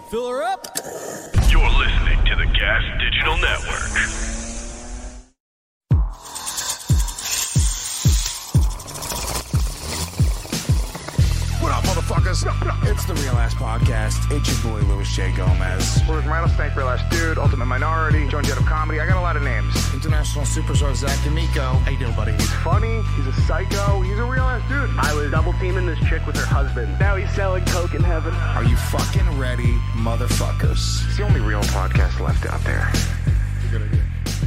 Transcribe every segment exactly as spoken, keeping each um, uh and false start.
Fill her up. You're listening to the Gas Digital Network. What up, motherfuckers? It's the Real Ass Podcast. It's your boy, Louis J. Gomez. Where's Rattlesnake, Real Ass Dude, Ultimate Minority, Joan Jett of Comedy. I got a lot of names. International superstar Zach D'Amico. How you doing, buddy? He's funny. He's a psycho. He's a real ass dude. I was double teaming this chick with her husband. Now he's selling coke in heaven. Are you fucking ready, motherfuckers? It's the only real podcast left out there. Good idea.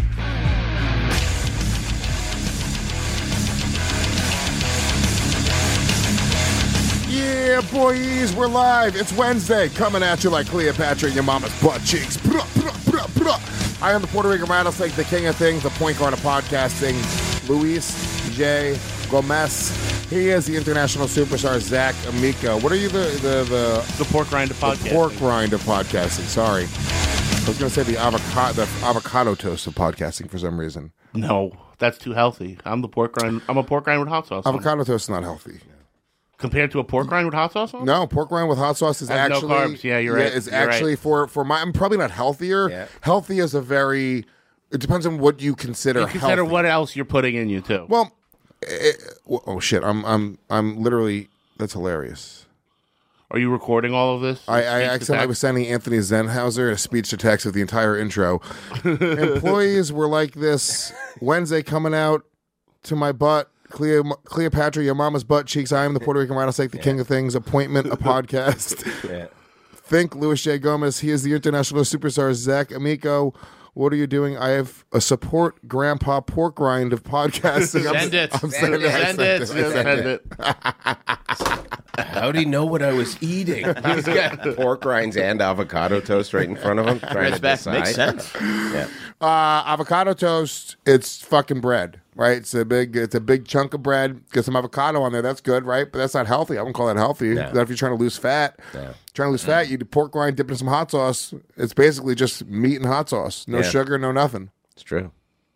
Yeah, boys, we're live. It's Wednesday, coming at you like Cleopatra in your mama's butt cheeks. Bruh, bruh, bruh, bruh. I am the Puerto Rican rattlesnake, the king of things, the point guard of podcasting, Luis J. Gomez. He is the international superstar, Zach D'Amico. What are you, the the the, the pork rind of the podcasting? pork rind of podcasting. Sorry, I was going to say the avocado, the avocado toast of podcasting for some reason. No, that's too healthy. I'm the pork rind. I'm a pork rind with hot sauce. on it. Avocado toast is not healthy. Compared to a pork rind with hot sauce on it? No, pork rind with hot sauce is Has no actually carbs. Yeah, you're right. It's You're actually right. for for my. I'm probably not healthier. Yeah. Healthy is a very. It depends on what you consider. You consider healthy. what else you're putting in you too. Well, it, oh shit! I'm I'm I'm literally. That's hilarious. Are you recording all of this? I, I Speech to accidentally text? was sending Anthony Zenhauser a speech to text with the entire intro. Employees were like this Wednesday coming out to my butt. Cleo, Cleopatra, your mama's butt cheeks. I am the Puerto Rican rattlesnake, the yeah. king of things. Appointment, a podcast. Yeah. Think Louis J. Gomez. He is the international superstar, Zach D'Amico. What are you doing? I have a support grandpa pork rind of podcasting. I'm, Send it. I'm Send it. I Send it. Send it. How do you know what I was eating? He's got pork rinds and avocado toast right in front of him. Trying to decide. Makes sense. Yeah. Uh, avocado toast. It's fucking bread, right? It's a big, it's a big chunk of bread. Get some avocado on there. That's good, right? But that's not healthy. I wouldn't call that healthy. No. Not if you're trying to lose fat. No. Trying to lose fat, you do pork rind, dip it in some hot sauce. It's basically just meat and hot sauce. No Yeah. sugar, no nothing. It's true.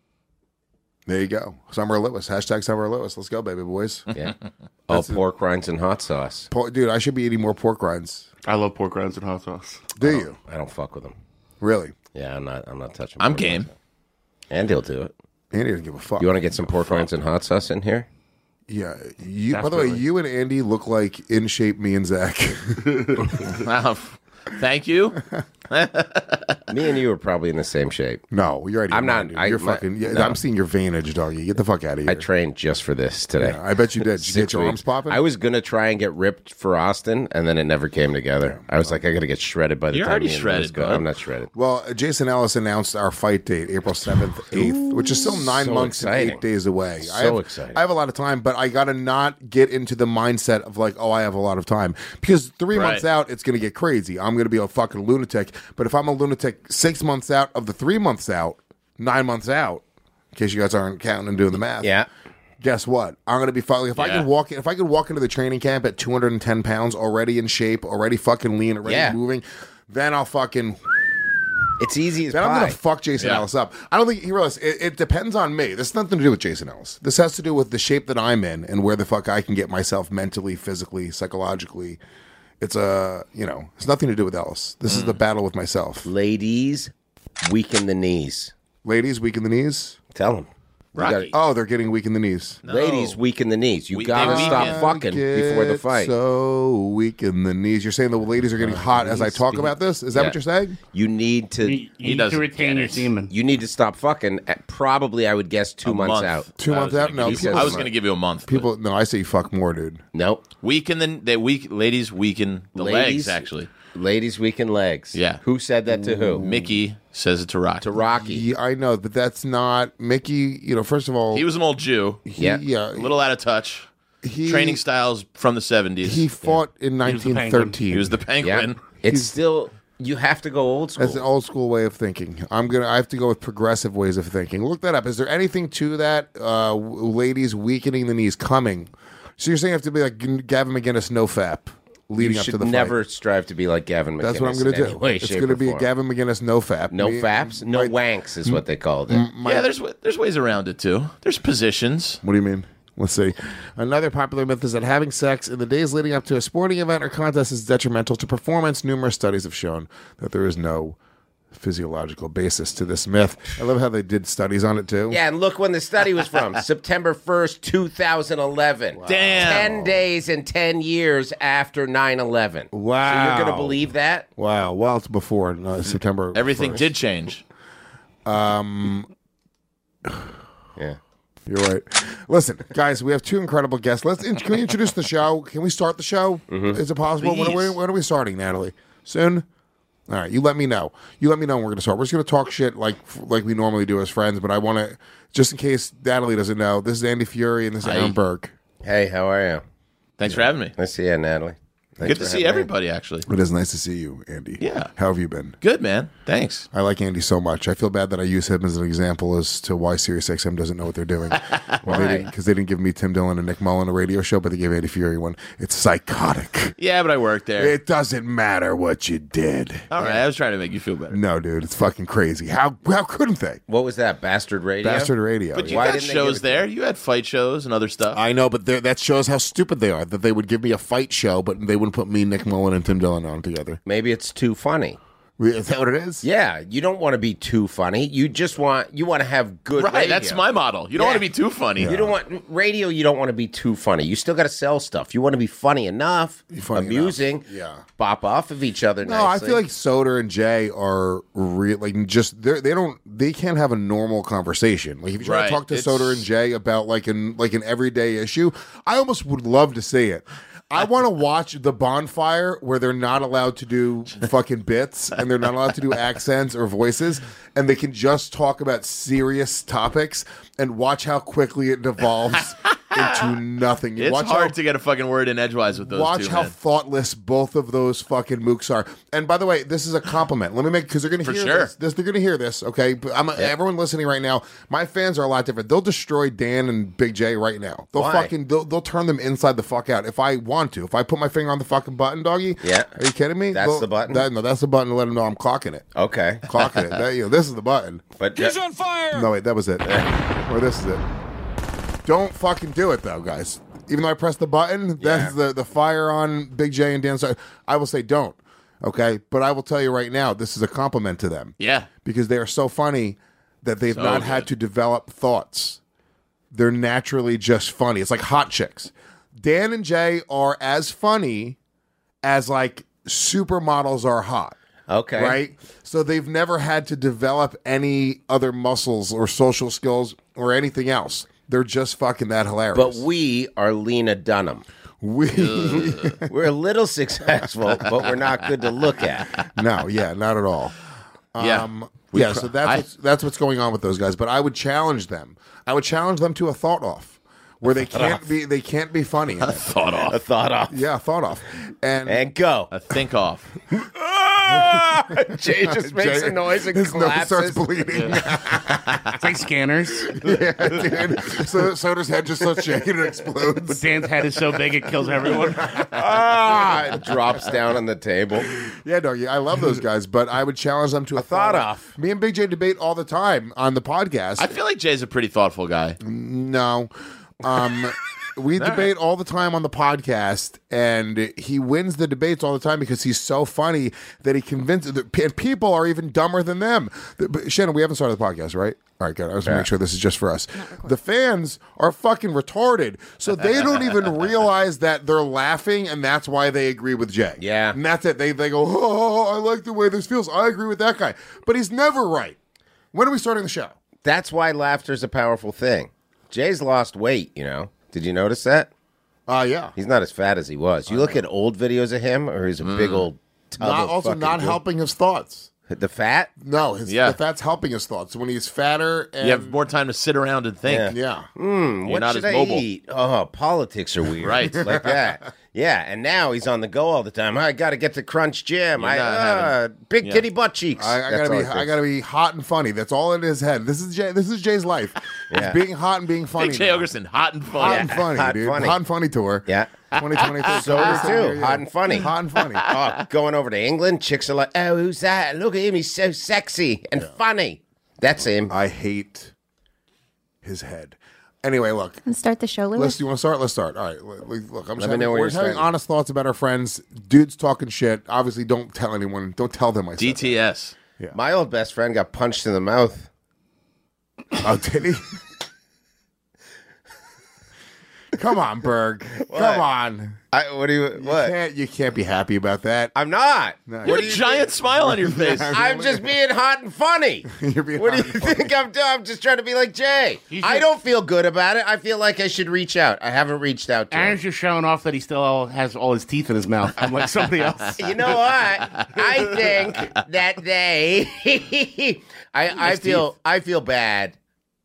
There you go. Summer Lewis. Hashtag Summer Lewis. Let's go, baby boys. Yeah. All pork rinds and hot sauce. Por- Dude, I should be eating more pork rinds. I love pork rinds and hot sauce. Do I don't- you? I don't fuck with them. Really? Yeah, I'm not. I'm not touching. I'm pork game. rinds. And he'll do it. Andy doesn't give a fuck. You want to get some pork rinds and hot sauce in here? Yeah. You, by the way, Definitely. you and Andy look like in shape me and Zach. Wow. Thank you. Me and you are probably in the same shape. No, you're already. I'm not- Dude. I- You're my- fucking. Yeah, no. I'm seeing your veinage, doggy. Get the fuck out of here. I trained just for this today. Yeah, I bet you did. Did you get Six your arms weeks. popping? I was gonna try and get ripped for Austin, and then it never came together. I was like, I gotta get shredded by the You're time already me and shredded, Lewis go. bud. I'm not shredded. Well, Jason Ellis announced our fight date, April seventh, eighth, which is still nine so months exciting. and eight days away. I So have, exciting. I have a lot of time, but I got to not get into the mindset of like, oh, I have a lot of time. Because three Right. months out, it's going to get crazy. I'm going to be a fucking lunatic. But if I'm a lunatic six months out of the three months out, nine months out, in case you guys aren't counting and doing the math. Yeah. Guess what? I'm gonna be fucking. If I Yeah. could walk, if I could walk into the training camp at two hundred ten pounds, already in shape, already fucking lean, already Yeah. moving, then I'll fucking. It's easy as Then I'm pie. gonna fuck Jason Yeah. Ellis up. I don't think he realizes it, it depends on me. This has nothing to do with Jason Ellis. This has to do with the shape that I'm in and where the fuck I can get myself mentally, physically, psychologically. It's a you know, it's nothing to do with Ellis. This is the battle with myself. Ladies, weaken the knees. Ladies, weak in the knees. Tell them. Rocky. Oh, they're getting weak in the knees. No. Ladies, weaken the knees. You We- gotta they stop weaken. fucking before the Get fight. So weak in the knees. You're saying the ladies are getting hot as I talk about this? Is that Yeah. what you're saying? You need to. You, you need to doesn't retain get your it. semen. You need to stop fucking. At probably, I would guess two A months month. out. Two I months was out? gonna No, give you- people- I was going to give you a month. but People, no, I say you fuck more, dude. Nope. weaken the they weak ladies weaken the Ladies- legs. Actually, Ladies, weaken legs. Yeah. Who said that to who? Mickey says it to Rocky. To Rocky. Yeah, I know, but that's not Mickey. You know, first of all, He was an old Jew, he, Yeah. yeah, a little out of touch. he, Training styles from the seventies. He fought in was the nineteen penguin. thirteen. He was the Yeah. penguin. It's still. You have to go old school. That's an old school way of thinking. I'm gonna. I have to go with progressive ways of thinking. Look that up. Is there anything to that? Uh, w- ladies weakening the knees coming. So you're saying you have to be like G- Gavin McInnes, no fap, leading you up should to the never fight. be like Gavin McInnes. That's what I'm going gonna to do. Any way, It's shape, gonna or be a form. Gavin McInnes, no fap. No Me- faps, no my- wanks is what they called it. my- yeah, there's wa- there's ways around it too. There's positions. What do you mean? Let's see. Another popular myth is that having sex in the days leading up to a sporting event or contest is detrimental to performance. Numerous studies have shown that there is no physiological basis to this myth. I love how they did studies on it too. Yeah, and look when the study was from. September first, two thousand eleven. Wow. Damn. ten days and ten years after nine eleven. Wow. So you're going to believe that? Wow. Well, it's before uh, September. Everything first. did change. Um, Yeah. You're right. Listen, guys, we have two incredible guests. Let's in- can we introduce the show? Can we start the show? Mm-hmm. Is it possible? When are, we, when are we starting, Natalie? Soon? All right, you let me know. You let me know when we're going to start. We're just going to talk shit like like we normally do as friends, but I want to, just in case Natalie doesn't know, this is Andy Fury and this is Hi. Aaron Burke. Hey, how are you? Thanks for having me. Nice to see you, Natalie. Thanks Good for to see having me. everybody, actually. It is nice to see you, Andy. Yeah. How have you been? Good, man. Thanks. I like Andy so much. I feel bad that I use him as an example as to why SiriusXM doesn't know what they're doing. Why? Because they, they didn't give me Tim Dillon and Nick Mullen a radio show, but they gave Andy Fury one. It's psychotic. Yeah, but I worked there. It doesn't matter what you did. All right, I was trying to make you feel better. No, dude, it's fucking crazy. How how couldn't they? What was that, Bastard Radio? Bastard Radio. But you Why had didn't they shows give it to there. You had fight shows and other stuff. I know, but they're- that shows how stupid they are. That they would give me a fight show, but they wouldn't put me, Nick Mullen, and Tim Dillon on together. Maybe it's too funny. Is that what it is? Yeah, you don't want to be too funny. You just want you want to have good right, radio. that's my model. You don't Yeah. want to be too funny. You don't want radio. You don't want to be too funny. You still got to sell stuff. You want to be funny enough, funny amusing, enough, yeah. bop off of each other. No, I nicely. feel like Soder and Jay are real. Like, just they they don't they can't have a normal conversation. Like, if you try Right, to talk to it's- Soder and Jay about like an like an everyday issue, I almost would love to see it. I want to watch the bonfire where they're not allowed to do fucking bits and they're not allowed to do accents or voices, and they can just talk about serious topics and watch how quickly it devolves into nothing. You It's watch hard how, to get a fucking word in edgewise with those Watch two, how man. thoughtless both of those fucking mooks are. And by the way, this is a compliment. Let me make because they're going to For hear sure. this. this. They're going to hear this. Okay, but I'm everyone listening right now. My fans are a lot different. They'll destroy Dan and Big J right now. They'll Why? fucking they'll, they'll turn them inside the fuck out if I want to. If I put my finger on the fucking button, doggy. Yeah. Are you kidding me? That's They'll- the button? That, no, that's the button to let them know I'm clocking it. Okay. Clocking it. That, you know, this is the button. But on fire! No, wait, that was it. Or this is it. Don't fucking do it though, guys. Even though I pressed the button, that's the, the fire on Big J and Dan. So I will say don't. Okay? But I will tell you right now, this is a compliment to them. Yeah. Because they are so funny that they've So not had good. to develop thoughts. They're naturally just funny. It's like hot chicks. Dan and Jay are as funny as like supermodels are hot. okay. Right? So they've never had to develop any other muscles or social skills or anything else. They're just fucking that hilarious. But we are Lena Dunham. we We're a little successful, but we're not good to look at. no, yeah, not at all. Yeah. Um, yeah, pr- so that's I- what's, that's what's going on with those guys. But I would challenge them. I would challenge them to a thought off, where they can't be they can't be funny. in it. Thought off. A thought off. Yeah, thought off, and, And go. A think off. Jay just makes Jay- a noise and his nose starts collapses. bleeding. It's like scanners. yeah, dude. So Soda's head just starts shaking and explodes. Dan's head is so big it kills everyone. ah, it drops down on the table. Yeah, no, yeah, I love those guys, but I would challenge them to a, thought off. Me and Big J debate all the time on the podcast. I feel like Jay's a pretty thoughtful guy. No. Um, we debate all the time on the podcast, and he wins the debates all the time because he's so funny that he convinces. And people are even dumber than them. But Shannon, we haven't started the podcast, right? All right, good. I just want to make sure this is just for us. The fans are fucking retarded, so they don't even realize that they're laughing, and that's why they agree with Jay. Yeah. And that's it. They, they go, oh, I like the way this feels. I agree with that guy. But he's never right. When are we starting the show? That's why laughter's a powerful thing. Jay's lost weight, you know. Did you notice that? Uh, yeah. He's not as fat as he was. You look at old videos of him, or he's a big old tub Not, of also fucking not goo. helping his thoughts. The fat? No, his, Yeah. the fat's helping his thoughts. When he's fatter and You have more time to sit around and think. yeah. Hmm, what not should as I mobile. eat? Oh, politics are weird. Right. Like that. Yeah, and now he's on the go all the time. I got to get to Crunch Gym. You're I not uh, having- big yeah. kitty butt cheeks. I, I That's gotta all be it I takes. gotta be hot and funny. That's all in his head. This is Jay this is Jay's life. Yeah. It's being hot and being funny. Big Jay now. Ogerson, hot and Hot funny. and funny, Hot and dude. funny. Hot and funny tour. Yeah. twenty twenty-three. Sober too. Hot and funny. Hot and funny. Oh, going over to England, chicks are like, "Oh, who's that? Look at him. He's so sexy and funny." That's him. I hate his head. Anyway, look. Let's start the show, Lewis. Let's. You want to start? Let's start. All right. Look, look I'm just Let me having, know when we're you're just having starting. honest thoughts about our friends. Dudes talking shit. Obviously, don't tell anyone. Don't tell them I said D T S. My old best friend got punched in the mouth. that. Oh, did he? Come on, Berg. Come on. I, what do you? You What? can't, you can't be happy about that. I'm not. No, You have a giant smile on your face. I'm just being hot and funny. You're being What do hot you and funny. think I'm doing? I'm just trying to be like Jay. He's I just- don't feel good about it. I feel like I should reach out. I haven't reached out to Aaron's him. just showing off that he still all has all his teeth in his mouth. I'm like somebody else. You know what? I think that they. I I feel I feel bad.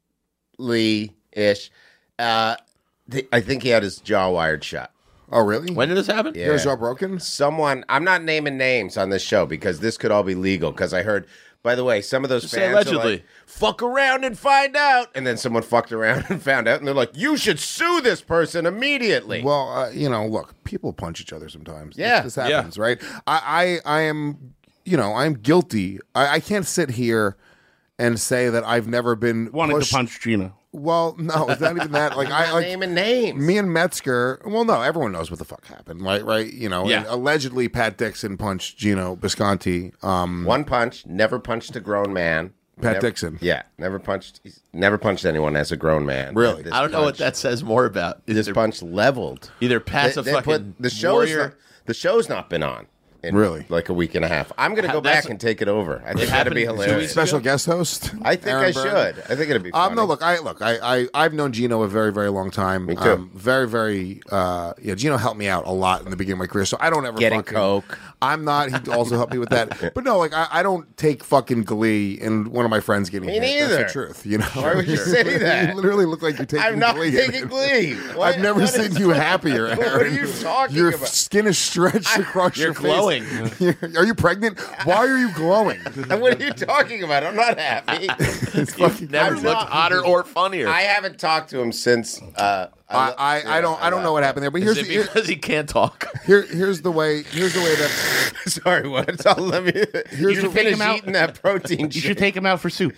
Lee ish. Uh, th- I think he had his jaw wired shut. Oh, really? When did this happen? Yeah. Yours jaw broken? Someone, I'm not naming names on this show because this could all be legal. Because I heard, by the way, some of those Just say fans are allegedly. like, fuck around and find out. And then someone fucked around and found out. And they're like, you should sue this person immediately. Well, uh, you know, look, people punch each other sometimes. This- Yeah. This, happens, right? I, I, I am, you know, I'm guilty. I, I can't sit here and say that I've never been Wanted pushed. to punch Gina. Well, no, it's not even that. Like I'm I not like naming names. me and Metzger. Well, no, everyone knows what the fuck happened, right? Right? You know, Yeah. and allegedly Pat Dixon punched Gino Bisconti. Um, One punch, never punched a grown man. Pat Never- Dixon. Yeah, never punched. He's never punched anyone as a grown man. Really? This I don't know what punch- that says more about. This Either, punch leveled. either Pat's They- a they fucking put- the show's warrior. not, the show's not been on. In Really? like a week and a half. I'm gonna go That's- back and take it over. I think that'd happened be two hilarious. weeks special guest host. I think Aaron I Burr. should. I think it'd be funny. Um, no, look, I look, I, I, I've known Gino a very, very long time. Me too. Um, very, very, uh, yeah. Gino helped me out a lot in the beginning of my career, so I don't ever Getting fucking, coke. I'm not. He also helped me with that. But no, like I, I don't take fucking glee in one of my friends getting Me hit. neither. That's the truth. You know. Why would you say that? You literally look like you're taking. I'm not glee in taking it. glee. What- I've never what seen is- you happier, Aaron. What are you talking Your about? skin is stretched across You're your glowing. face. You're- are you pregnant? Why are you glowing? What are you talking about? I'm not happy. It's fucking Never crazy. looked hotter or funnier. I haven't talked to him since. Uh, I, I, I don't I don't know what happened there, but Is here's it the, because he can't talk? here here's the way here's the way that Sorry, what? So let me. You the- should take finish him out. eating that protein. You shake. should take him out for soup.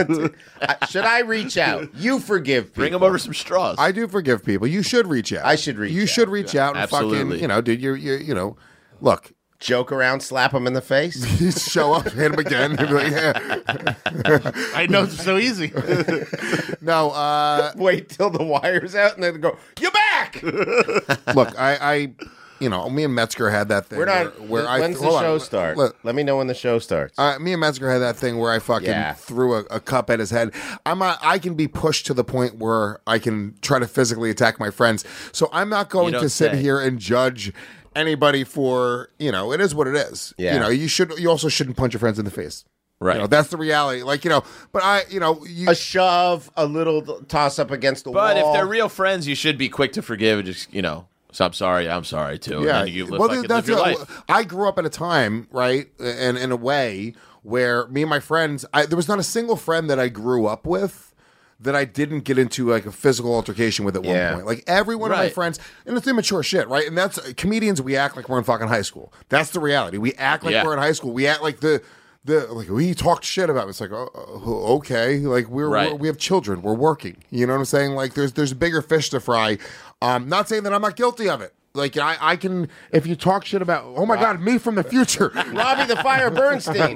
I- Should I reach out? You forgive people. Bring him over some straws. I do forgive people. You should reach out. I should reach You out. should reach out and fucking Absolutely. you know, dude. You're you you know, look. Joke around, slap him in the face. You show up, hit him again. And be like, yeah. I know it's so easy. No, uh, Wait till the wire's out, and then go. You're back. look, I, I, you know, me and Metzger had that thing. We're not. Where, where I when's the hold on, show let- start? let- Let me know when the show starts. Uh, me and Metzger had that thing where I fucking Yeah. threw a, a cup at his head. I'm a, I can be pushed to the point where I can try to physically attack my friends. So I'm not going You to don't sit say. here and judge anybody for, you know, it is what it is. Yeah. You know, you should you also shouldn't punch your friends in the face. Right. You know, that's the reality. Like, you know, but I, you know, you, a shove, a little toss up against the But wall. if they're real friends, you should be quick to forgive and just, you know, so I'm sorry, I'm sorry too. yeah. And then you live, well, fucking that's live your it. life. I grew up at a time, right, and in a way where me and my friends, I, there was not a single friend that I grew up with that I didn't get into like a physical altercation with at one Yeah. point. Like every one of my Right. friends, and it's immature shit, right? And that's comedians. We act like we're in fucking high school. That's the reality. We act like Yeah. we're in high school. We act like the. The, like we talked shit about it. It's like oh, oh, okay, like we're, Right. we're we have children, we're working. You know what I'm saying? Like there's there's bigger fish to fry. Um, not saying that I'm not guilty of it. Like I, I can if you talk shit about oh my god, me from the future. Robbie the Fire Bernstein.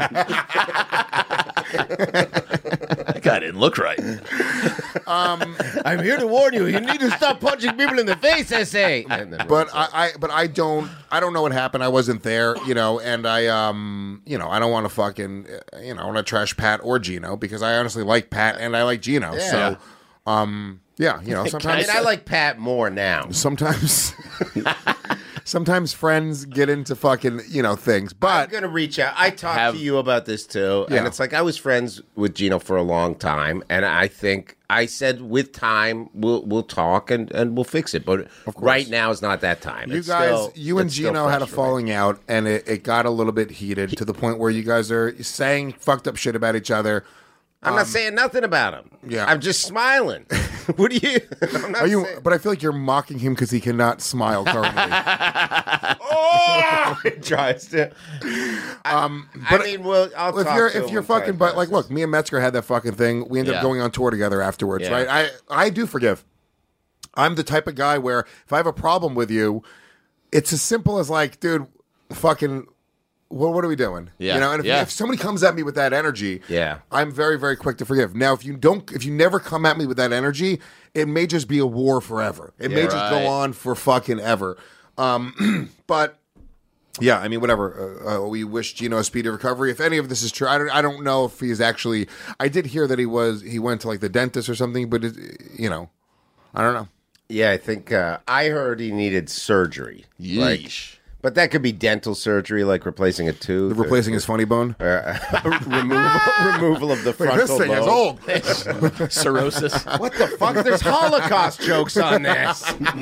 That guy didn't look right. I'm here to warn you. You need to stop punching people in the face. I say. But I, I but I don't I don't know what happened. I wasn't there, you know, and I um you know I don't want to fucking uh, you know I want to trash Pat or Gino because I honestly like Pat and I like Gino. Yeah. So um yeah, you know I sometimes mean, I like Pat more now. sometimes sometimes friends get into fucking you know things, I'm but gonna reach out. I talked Have- to you about this too, Yeah. and it's like I was friends with Gino for a long time, and I think I said with time we'll we'll talk and, and we'll fix it. But right now is not that time. you It's guys, still- you and it's still Gino had a fresh for me. falling out, and it, it got a little bit heated to the point where you guys are saying fucked up shit about each other. I'm not saying nothing about him. yeah. I'm just smiling. What do you? I'm not Are you? saying- But I feel like you're mocking him because he cannot smile currently. oh, it tries to. um, I but mean, well, I'll if talk you're to if him you're and try fucking and but like process. look, me and Metzger had that fucking thing. We ended up Yeah. going on tour together afterwards, Yeah. right? I I do forgive. I'm the type of guy where if I have a problem with you, it's as simple as like, dude, fucking, what, what are we doing? Yeah. You know, and if, Yeah. if somebody comes at me with that energy, Yeah. I'm very, very quick to forgive. Now, if you don't, if you never come at me with that energy, it may just be a war forever. It may just Right. go on for fucking ever. Um, but yeah, I mean, whatever. Uh, uh, we wish Gino a speedy recovery. If any of this is true, I don't. I don't know if he's actually. I did hear that he was. He went to like the dentist or something, but it, you know, I don't know. Yeah, I think uh, I heard he needed surgery. Like, Yeesh. but that could be dental surgery, like replacing a tooth. or- Replacing his funny bone. removal, removal of the Wait, frontal this thing is lobe. old. Cirrhosis. What the fuck? There's Holocaust jokes on this.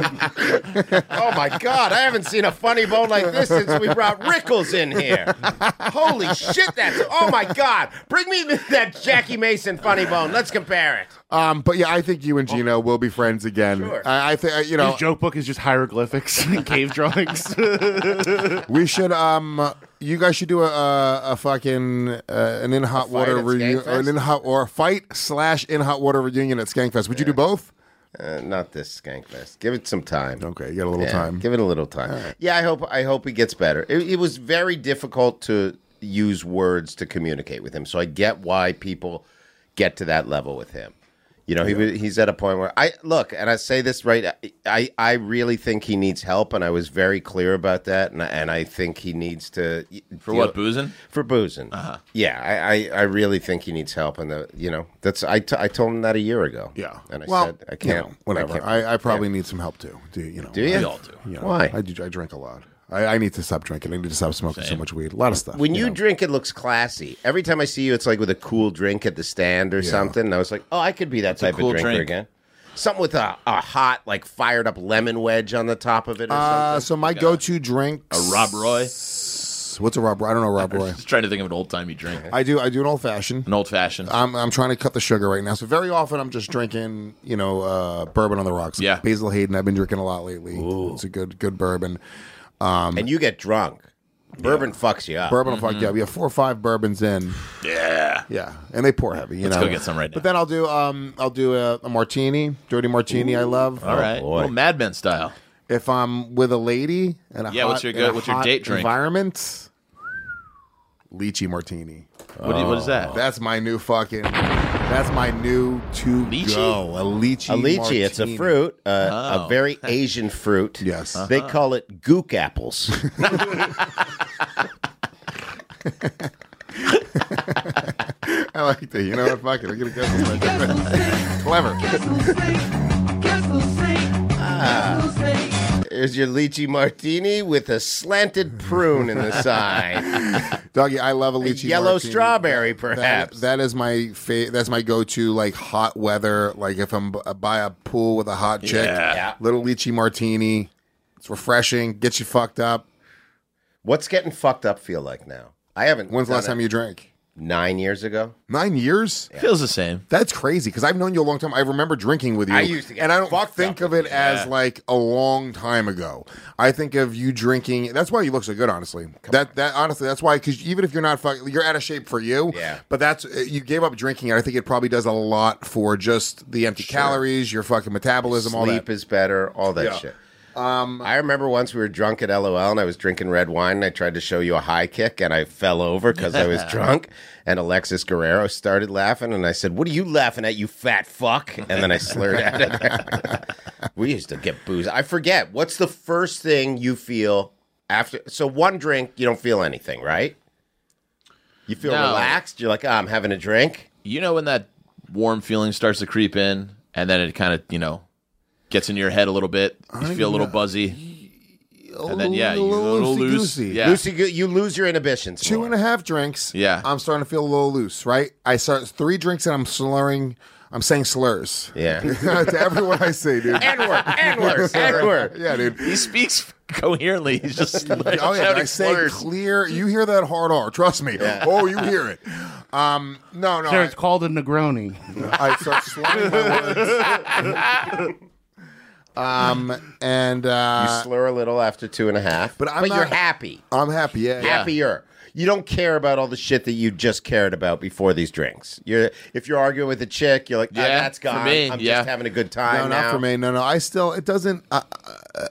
Oh my god, I haven't seen a funny bone like this since we brought Rickles in here. Holy shit, that's oh my god. Bring me that Jackie Mason funny bone. Let's compare it. Um, but yeah, I think you and Gino will be friends again. Sure. I, I think you know His joke book is just hieroglyphics and cave drawings. we should. Um, you guys should do a a, a fucking uh, an in hot fight water at reunion, or an Skankfest? in hot or a fight slash in hot water reunion at Skankfest. Would you do both? Uh, not this Skankfest. Give it some time. Okay, you got a little Yeah, time. Give it a little time. Yeah, I hope I hope he gets better. It, it was very difficult to use words to communicate with him, so I get why people get to that level with him. You know, he was he's at a point where I look, and I say this right. I I really think he needs help, and I was very clear about that. And I, and I think he needs to For what, boozing? For boozing. Uh-huh. Yeah, I, I, I really think he needs help, and the you know that's I, t- I told him that a year ago. Yeah. and I well, said I can't. you know, whatever. I, can't- I, I probably need some help too. Do you know? Do you? We all do. You know, Why? I do. I drink a lot. I, I need to stop drinking. I need to stop smoking so much weed. A lot of stuff. When you know. drink, it looks classy. Every time I see you, it's like with a cool drink at the stand or something. And I was like, oh, I could be that type cool of drinker drink? again. Something with a, a hot, like fired up lemon wedge on the top of it or Uh, something. so my go-to drink. A Rob Roy? What's a Rob Roy? I don't know Rob Roy. Just trying to think of an old timey drink. I do. I do an old fashioned. An old fashioned. I'm I'm trying to cut the sugar right now. So very often I'm just drinking, you know, uh, bourbon on the rocks. Yeah. Basil Hayden. I've been drinking a lot lately. It's a good good bourbon. and you get drunk. Bourbon fucks you up. Bourbon will fuck you up. We have four or five bourbons in. yeah. Yeah, and they pour heavy. You Let's know. go get some right now. But then I'll do um I'll do a, a martini, dirty martini. I love. All right. boy. Little Mad Men style. If I'm with a lady and a Yeah, hot, what's your in good- a what's your hot date drink? environment, lychee martini. What, do you, what is that? That's my new fucking. That's my new to Lychee? go. A lychee. A lychee, martini. it's a fruit, uh, Oh. a very Asian fruit. Yes. They call it gook apples. I like that. You know what? Fuck it. I'm gonna go. Clever. There's your lychee martini with a slanted prune in the side. Doggy, I love a lychee. Yellow martini. strawberry, That- perhaps. that is my fa- That's my go-to. Like hot weather. Like if I'm b- by a pool with a hot chick. Yeah. Yeah. Little lychee martini. It's refreshing. Gets you fucked up. What's getting fucked up feel like now? I haven't. When's the done last it. time you drank? Nine years ago. Nine years. Feels the same. That's crazy because I've known you a long time. I remember drinking with you. I used to get and I don't fucked think up of with it you, as yeah. like a long time ago. I think of you drinking. That's why you look so good, honestly. that that honestly, that's why. Because even if you're not fuck, you're out of shape for you. Yeah. But that's you gave up drinking, and I think it probably does a lot for just the empty calories, your fucking metabolism, all Sleep that. is better. All that Yeah. shit. Um, I remember once we were drunk at L O L and I was drinking red wine and I tried to show you a high kick and I fell over because I was drunk and Alexis Guerrero started laughing and I said, "What are you laughing at, you fat fuck?" And then I slurred at it. We used to get booze. I forget. What's the first thing you feel after? So one drink, you don't feel anything, right? You feel No. relaxed. You're like, oh, I'm having a drink. You know when that warm feeling starts to creep in, and then it kind of, you know, gets in your head a little bit. You feel a little buzzy. And then, yeah, you a little loose. loosey-goosey. Yeah. Lucy, you lose your inhibitions. Two more. and a half drinks. Yeah. I'm starting to feel a little loose. Right. I start three drinks and I'm slurring. I'm saying slurs. Yeah. To everyone I say, dude. N-word, N-word, N-word. Yeah, dude. He speaks coherently. He's just like, Oh yeah, shouting I say slurs. clear. You hear that hard R? Trust me. Oh, you hear it. Um, no, no. Sir, I, it's called a Negroni. I start slurring my words. Um, and You uh, slur a little after two and a half, But I'm but you're not- happy. I'm happy. Yeah, yeah. Happier. you don't care about all the shit that you just cared about before these drinks. You're if you're arguing with a chick, you're like, ah, Yeah, that's for gone. me, I'm yeah. just having a good time No, now. not for me. No, no. I still, it doesn't, uh, uh,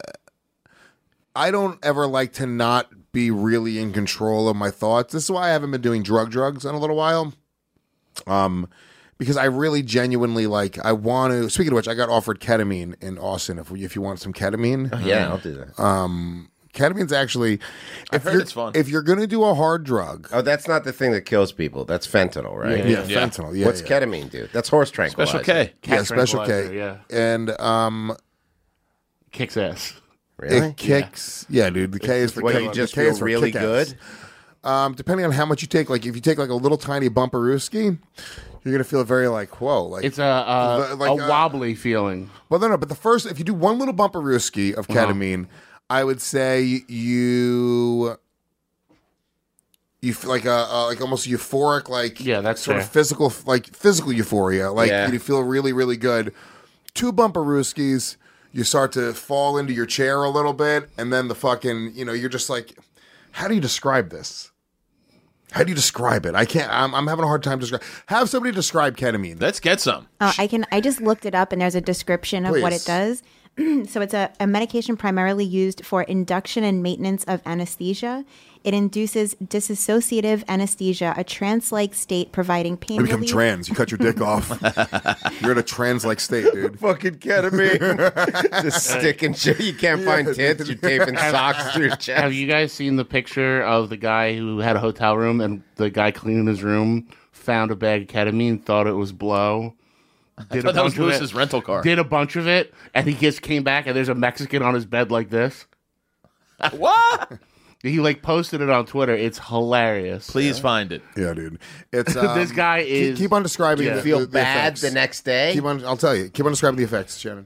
I don't ever like to not be really in control of my thoughts. This is why I haven't been doing drug drugs in a little while. Um, because I really genuinely like, I want to, speaking of which, I got offered ketamine in Austin if, if you want some ketamine. Yeah, I'll do that. Um, ketamine's actually, if heard you're, it's fun. if you're going to do a hard drug, Oh, that's not the thing that kills people. That's fentanyl, right? yeah, Yeah. fentanyl. Yeah, What's yeah. ketamine do? That's horse tranquilizer. Special K. Yeah, Cat special K. tranquilizer, yeah. And, um, Really? Kicks ass. it kicks. Yeah, dude. The K is for What, kick- you the just K is feel for really kick-ass. good? Um, depending on how much you take, like if you take like a little tiny bumperooski, you're gonna feel very like whoa, like It's a a, The- like, a uh, wobbly feeling. well, no, no. But the first, if you do one little bumperooski of ketamine, I would say you you feel like a, a like almost euphoric, like Yeah, that's sort fair. of physical, like physical euphoria, like Yeah. you feel really, really good. Two bumperooskis, you start to fall into your chair a little bit, and then the fucking, you know, you're just like, how do you describe this? How do you describe it? I can't. I'm, I'm having a hard time describing. Have somebody describe ketamine. Let's get some. Oh, I can. I just looked it up, and there's a description of what Please. it does. So it's a, a medication primarily used for induction and maintenance of anesthesia. It induces dissociative anesthesia, a trance-like state providing pain You become relief. trans. You cut your dick off. You're in a trans-like state, dude. Fucking ketamine. Just sticking shit. You can't find tits. You're taping socks through your chest. Have you guys seen the picture of the guy who had a hotel room and the guy cleaning his room found a bag of ketamine, thought it was blow, did thought that was of Lewis's it, rental car. did a bunch of it, and he just came back and there's a Mexican on his bed like this. What? He like posted it on Twitter. It's hilarious. Please find it. Yeah, dude. It's um, This guy keep- is- Keep, on describing. Yeah. the, Feel the, the bad effects. the next day? Keep on. I'll tell you. Keep on describing the effects, Shannon.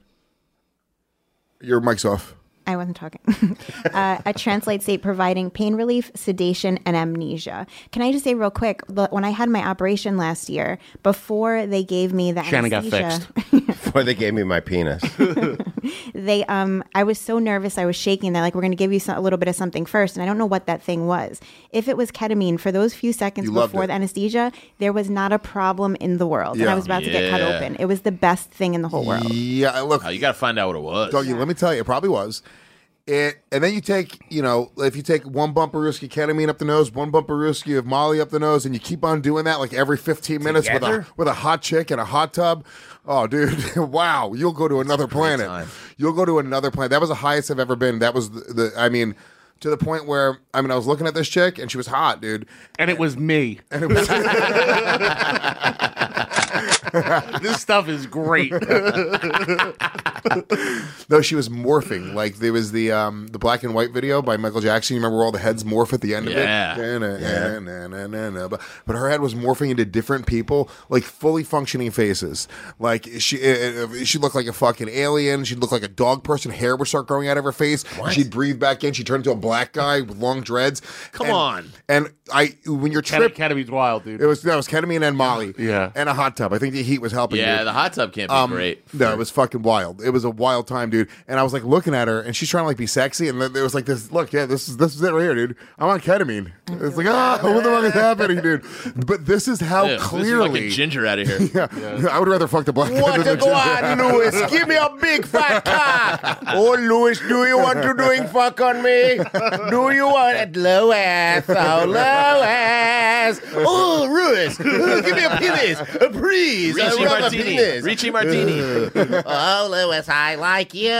Your mic's off. I wasn't talking. uh, a translate state providing pain relief, sedation, and amnesia. Can I just say real quick? the- When I had my operation last year, before they gave me the Shannon got anesthesia, Before they gave me my penis. they um, I was so nervous, I was shaking. They're like, "We're going to give you some, a little bit of something first," and I don't know what that thing was. If it was ketamine, for those few seconds You loved before it. the anesthesia, there was not a problem in the world, and Yeah. I was about to get cut Yeah. open. It was the best thing in the whole world. Yeah. Look, Oh, you got to find out what it was. Doggy, let me tell you, it probably was. It, and then you take, you know, if you take one bumperooski ketamine up the nose, one bumperooski of Molly up the nose, and you keep on doing that like every fifteen minutes with a Together? with a hot chick in a hot tub. Oh, dude, wow! You'll go to another planet. time. You'll go to another planet. That was the highest I've ever been. That was the, the I mean, to the point where I mean, I was looking at this chick and she was hot, dude. And it was me. And it was This stuff is great. no, she was morphing. Like there was the um the black and white video by Michael Jackson. You remember where all the heads morph at the end Yeah. of it? Na, na, na, na, na. But but her head was morphing into different people, like fully functioning faces. Like she uh, uh, she looked like a fucking alien. She'd look like a dog person. Hair would start growing out of her face. She'd breathe back in. She turned into a black guy with long dreads. Come And- on. And I when you're Ket- tripped, Ketamine's wild, dude. it was that was ketamine and Molly. Yeah. And a hot tub. I think the heat was helping. Yeah, dude. the hot tub can't be Um, great. No, it was fucking wild. It was a wild time, dude. And I was like looking at her, and she's trying to like be sexy, and then there was like this. Look, yeah, this is this is it right here, dude. I'm on ketamine. It's like, ah, what the fuck is happening, dude? But this is how Yeah, this is clearly. like a ginger out of here. yeah, I would rather fuck the black guy What than a the go ginger. on, Lewis? Give me a big fat cock. Oh, Lewis, do you want to doing fuck on me? Do you want it, Lewis? Oh, Lewis. Oh, Lewis. Oh, give me a penis. A please. I Ricci love a Martini. penis. Ricci Martini. Oh, Lewis, I like you.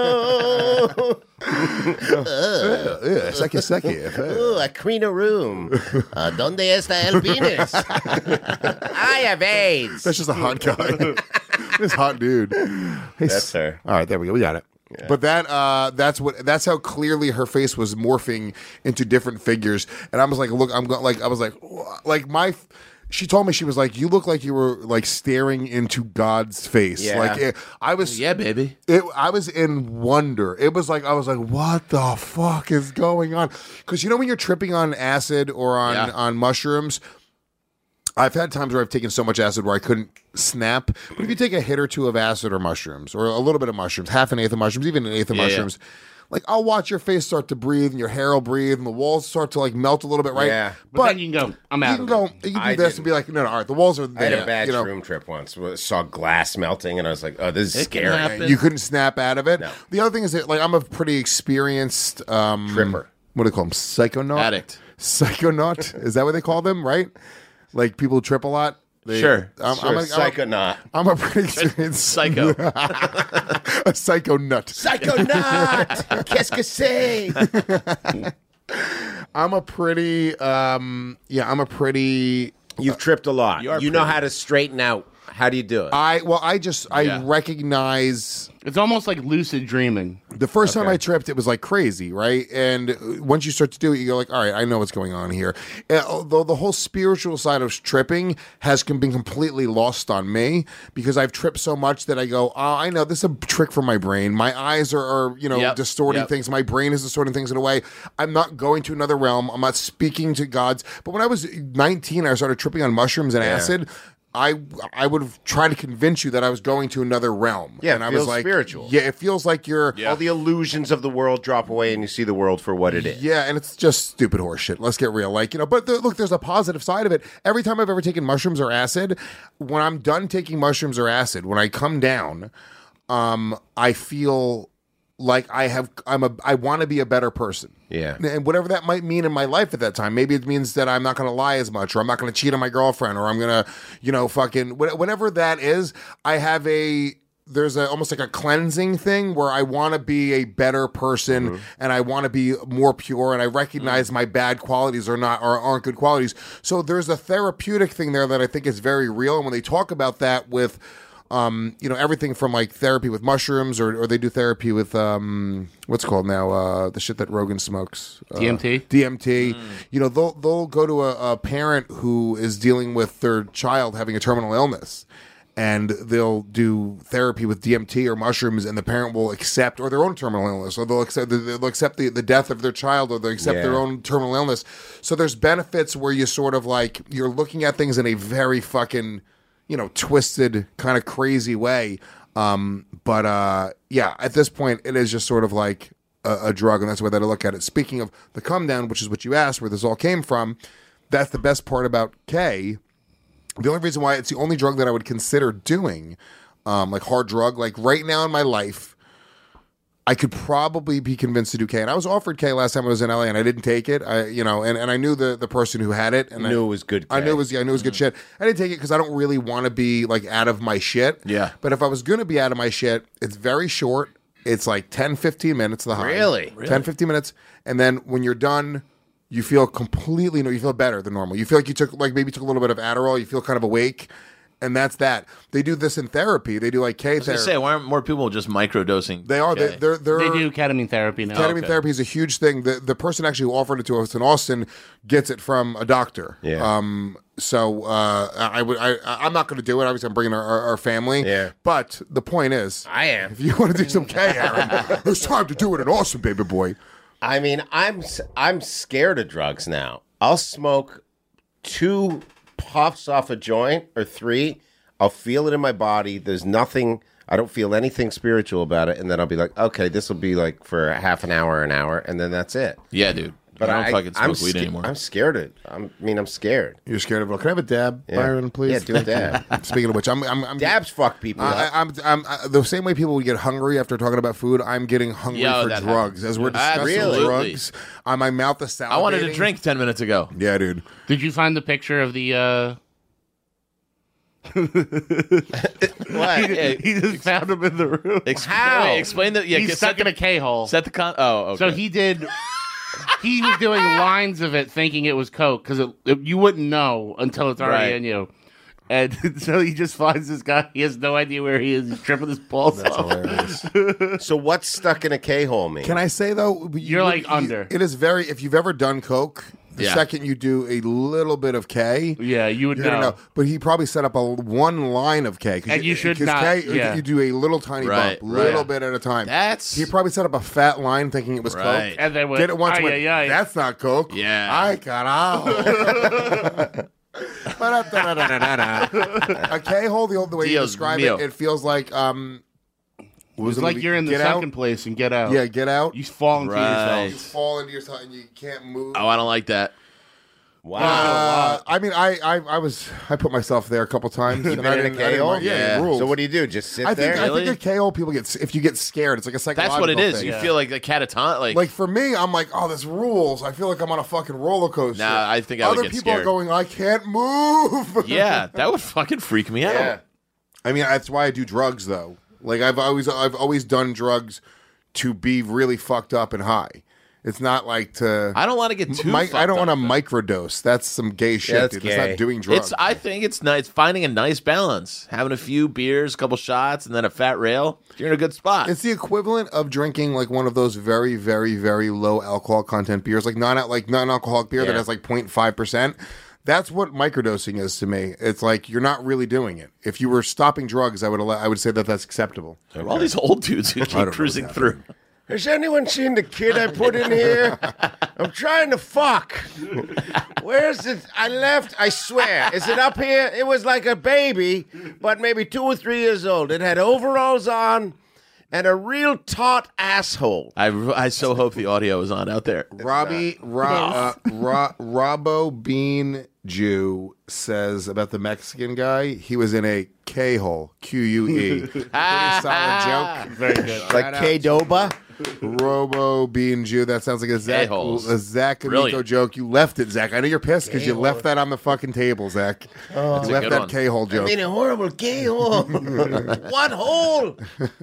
Yeah, sucky, sucky. Oh, a cleaner room. Uh, ¿Dónde está el penis? I have AIDS. That's just a hot guy. This hot dude. Hey, That's her. All right, there we go. We got it. But that uh, that's what that's how clearly her face was morphing into different figures, and I was like, look, I'm going like I was like, like my. She told me, she was like, you look like you were like staring into God's face. Yeah. Like it, I was, Yeah, baby. it, I was in wonder. It was like I was like, what the fuck is going on? Because you know when you're tripping on acid or on Yeah. on mushrooms. I've had times where I've taken so much acid where I couldn't snap. But if you take a hit or two of acid or mushrooms, or a little bit of mushrooms, half an eighth of mushrooms, even an eighth of Yeah, yeah. mushrooms, like I'll watch your face start to breathe and your hair will breathe and the walls start to like melt a little bit, right? Yeah. But, then you can go, I'm out You can of go, it. you can do I this didn't. and be like, no, no, all right, the walls are I had there. a bad you know? shroom trip once. where I saw glass melting, and I was like, "Oh, this is It can scary." happen. You couldn't snap out of it. No. The other thing is that like I'm a pretty experienced um, Tripper. What do they call them? Psychonaut. Addict. Psychonaut. Is that what they call them? Right? Like people who trip a lot. They, Sure. I'm, Sure, I'm, a, I'm, a, psychonaut. I'm a pretty experienced Psycho. a psycho nut. Psychonaut. Qu'est-ce que c'est? I'm a pretty um yeah, I'm a pretty You've tripped a lot. You You, are know pretty. how to straighten out. How do you do it? I well I just I Yeah. recognize It's almost like lucid dreaming. the first time I tripped, it was like crazy, right? And once you start to do it, you go like, all right, I know what's going on here. And although the whole spiritual side of tripping has com- been completely lost on me because I've tripped so much that I go, oh, I know this is a trick from my brain. My eyes are, are you know, Yep, distorting yep. things. My brain is distorting things in a way. I'm not going to another realm. I'm not speaking to gods. But when I was nineteen, I started tripping on mushrooms and acid. I I would have tried to convince you that I was going to another realm. Yeah, it and I feels was like, spiritual. Yeah, it feels like you're. Yeah. All the illusions of the world drop away, and you see the world for what it is. Yeah, and it's just stupid horse shit. Let's get real. Like, you know, but there, look, there's a positive side of it. Every time I've ever taken mushrooms or acid, when I'm done taking mushrooms or acid, when I come down, um, I feel like I have, I'm a, I want to be a better person. Yeah. And whatever that might mean in my life at that time. Maybe it means that I'm not going to lie as much, or I'm not going to cheat on my girlfriend, or I'm going to, you know, fucking, wh- whatever that is, I have a, there's a almost like a cleansing thing where I want to be a better person Mm-hmm. and I want to be more pure and I recognize my bad qualities are not or aren't good qualities. So there's a therapeutic thing there that I think is very real. And when they talk about that with um, you know, everything from like therapy with mushrooms or, or they do therapy with um, what's it called now, uh, the shit that Rogan smokes. Uh, D M T? D M T. You know, they'll they'll go to a, a parent who is dealing with their child having a terminal illness. And they'll do therapy with D M T or mushrooms, and the parent will accept, or their own terminal illness, or they'll accept, they'll accept the, the death of their child, or they'll accept Yeah. their own terminal illness. So there's benefits where you sort of like, you're looking at things in a very fucking, you know, twisted, kind of crazy way. Um, but uh, yeah, at this point, it is just sort of like a, a drug, and that's the way that I look at it. Speaking of the come down, which is what you asked, where this all came from, that's the best part about K. The only reason why it's the only drug that I would consider doing, um, like hard drug, like right now in my life, I could probably be convinced to do K. And I was offered K last time I was in L A, and I didn't take it. I, you know, and, and I knew the, the person who had it, and You I knew it was good I K. knew it was yeah, I knew it was good shit. I didn't take it because I don't really want to be like out of my shit. Yeah. But if I was going to be out of my shit, it's very short. It's like ten, fifteen minutes. The high. Really? ten, fifteen minutes, and then when you're done, you feel completely no. You feel better than normal. You feel like you took like maybe took a little bit of Adderall. You feel kind of awake, and that's that. They do this in therapy. They do like K I was gonna therapy. say, why aren't more people just microdosing? They are. They, K? they're they're They do ketamine therapy now. ketamine okay. therapy is a huge thing. The the person actually who offered it to us in Austin gets it from a doctor. Yeah. Um. So uh, I would. I I'm not going to do it. Obviously, I'm bringing our, our, our family. Yeah. But the point is, I am. if you want to do some K, Aaron, it's time to do it in Austin, baby boy. I mean, I'm s- I'm scared of drugs now. I'll smoke two puffs off a joint or three. I'll feel it in my body. There's nothing. I don't feel anything spiritual about it, and then I'll be like, okay, this will be like for half an hour, an hour, and then that's it. Yeah, dude. But I don't I, fucking smoke I'm weed sca- anymore. I'm scared of. I'm, I mean, I'm scared. You're scared of it. Can I have a dab, Yeah. Byron, please? Yeah, do a dab. Speaking of which, I'm I'm, I'm Dabs fuck people I, up. I, I'm, I'm I, the same way people would get hungry after talking about food. I'm getting hungry Yo, for that drugs. happens. As we're discussing Absolutely. drugs, on my mouth is salivating. I wanted to drink ten minutes ago. Yeah, dude. Did you find the picture of the? uh What? Hey, He just found him in the room. ex- How? wait, explain the. Yeah, He's set stuck the, in a K hole. Set the con. Oh, okay. So he did. He was doing lines of it, thinking it was coke, because it, it, you wouldn't know until it's already Right. in you. And so he just finds this guy. He has no idea where he is. He's tripping his balls off. Hilarious. So what's stuck in a K hole mean? Can I say though? you- You're, like, under. It is very. If you've ever done coke, the Yeah. second you do a little bit of K, Yeah, you would you're know. gonna know. But he probably set up a one line of K, 'cause And you should 'cause not- K, yeah. you do a little tiny Right, bump, little right. bit at a time. That's- he probably set up a fat line, thinking it was Right. coke. And then went, Did it once. "Ay, went, ay, ay." That's not coke. Yeah. Ay, carajo. A K hole, the, the way you Dios describe mío. it, it feels like um, It was the like movie you're in the Get second Out? place and Get Out. Yeah, Get Out. You fall into Right. You yourself. fall into yourself and you can't move. Oh, I don't like that. Wow. Uh, I mean, I, I I was I put myself there a couple times. You've and been I in a didn't- I didn't K O? mind- Yeah, Yeah. it rules. So what do you do? Just sit I think there? I Really? think at K O people get if you get scared, it's like a psychological That's what it is. thing. You feel like a catatonic. Like, Like for me, I'm like, oh, this rules. I feel like I'm on a fucking roller coaster. Nah, I think I would Other get people scared. are going, I can't move. yeah, that would fucking freak me out. Yeah. I mean, that's why I do drugs, though. Like I've always, I've always done drugs to be really fucked up and high. It's not like to. I don't want to get too. Mi- I fucked don't want to up, though. microdose. That's some gay shit, that's dude. gay. It's not doing drugs. It's. I think it's nice finding a nice balance, having a few beers, a couple shots, and then a fat rail. You're in a good spot. It's the equivalent of drinking like one of those very, very, very low alcohol content beers, like non like non alcoholic beer that Yeah. has like zero point five percent. That's what microdosing is to me. It's like you're not really doing it. If you were stopping drugs, I would allow, I would say that that's acceptable. All these old dudes who don't keep know cruising what's through. Has anyone seen the kid I put in here? I'm trying to fuck. Where's it? I left. I swear. Is it up here? It was like a baby, but maybe two or three years old. It had overalls on and a real taut asshole. I, I so hope the audio is on out there. Robbie Ro- uh, Ro- Robbo Bean Jew says about the Mexican guy, he was in a K hole, Q U E. Pretty solid joke. Very good. Like K-Doba. Robo Bean Jew. That sounds like a Zach, A-holes. a Zach Amico Brilliant. joke. You left it, Zach. I know you're pissed because you left that on the fucking table, Zach. Oh, you a left good that one. K hole I joke. mean, a horrible gay hole. What hole?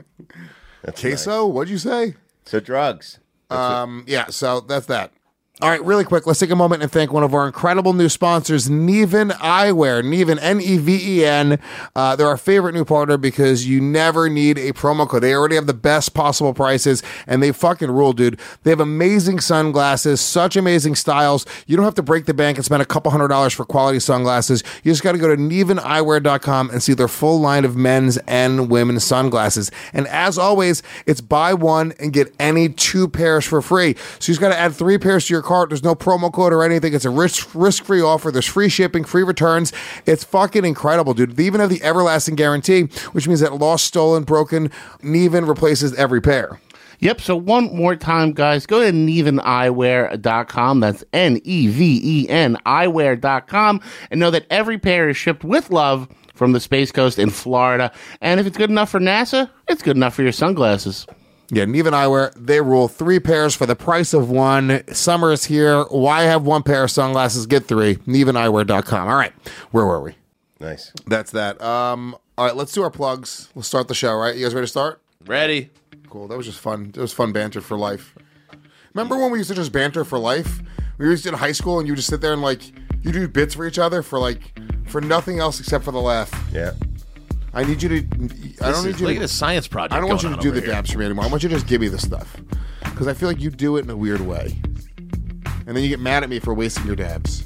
Queso? What'd you say? So drugs. Um, yeah, so that's that. All right, really quick, let's take a moment and thank one of our incredible new sponsors, Neven Eyewear. Neven, N E V E N. Uh, they're our favorite new partner because you never need a promo code. They already have the best possible prices, and they fucking rule, dude. They have amazing sunglasses, such amazing styles. You don't have to break the bank and spend a couple hundred dollars for quality sunglasses. You just got to go to neven eyewear dot com and see their full line of men's and women's sunglasses. And as always, it's buy one and get any two pairs for free. So you just got to add three pairs to your cart. There's no promo code or anything. It's a risk risk free offer. There's free shipping, free returns. It's fucking incredible, dude. They even have the everlasting guarantee, which means that lost, stolen, broken, Neven replaces every pair. Yep, so one more time, guys, go to neven eyewear dot com. That's N E V E N eyewear dot com. And know that every pair is shipped with love from the Space Coast in Florida. And if it's good enough for NASA, it's good enough for your sunglasses. Yeah, Neven Eyewear, they rule three pairs for the price of one. Summer is here. Why have one pair of sunglasses? Get three. neven eyewear dot com. All right, where were we? Nice. That's that. Um, all right, let's do our plugs. We'll start the show, right? You guys ready to start? Ready? Cool. That was just fun. It was fun banter for life. Remember when we used to just banter for life? We used to in high school and you just sit there and like, you do bits for each other for like, for nothing else except for the laugh. Yeah. I need you to, I This don't is- need you look to. at this science project. I don't want you going to on do the over here. dabs for me anymore. I want you to just give me the stuff. Because I feel like you do it in a weird way. And then you get mad at me for wasting your dabs.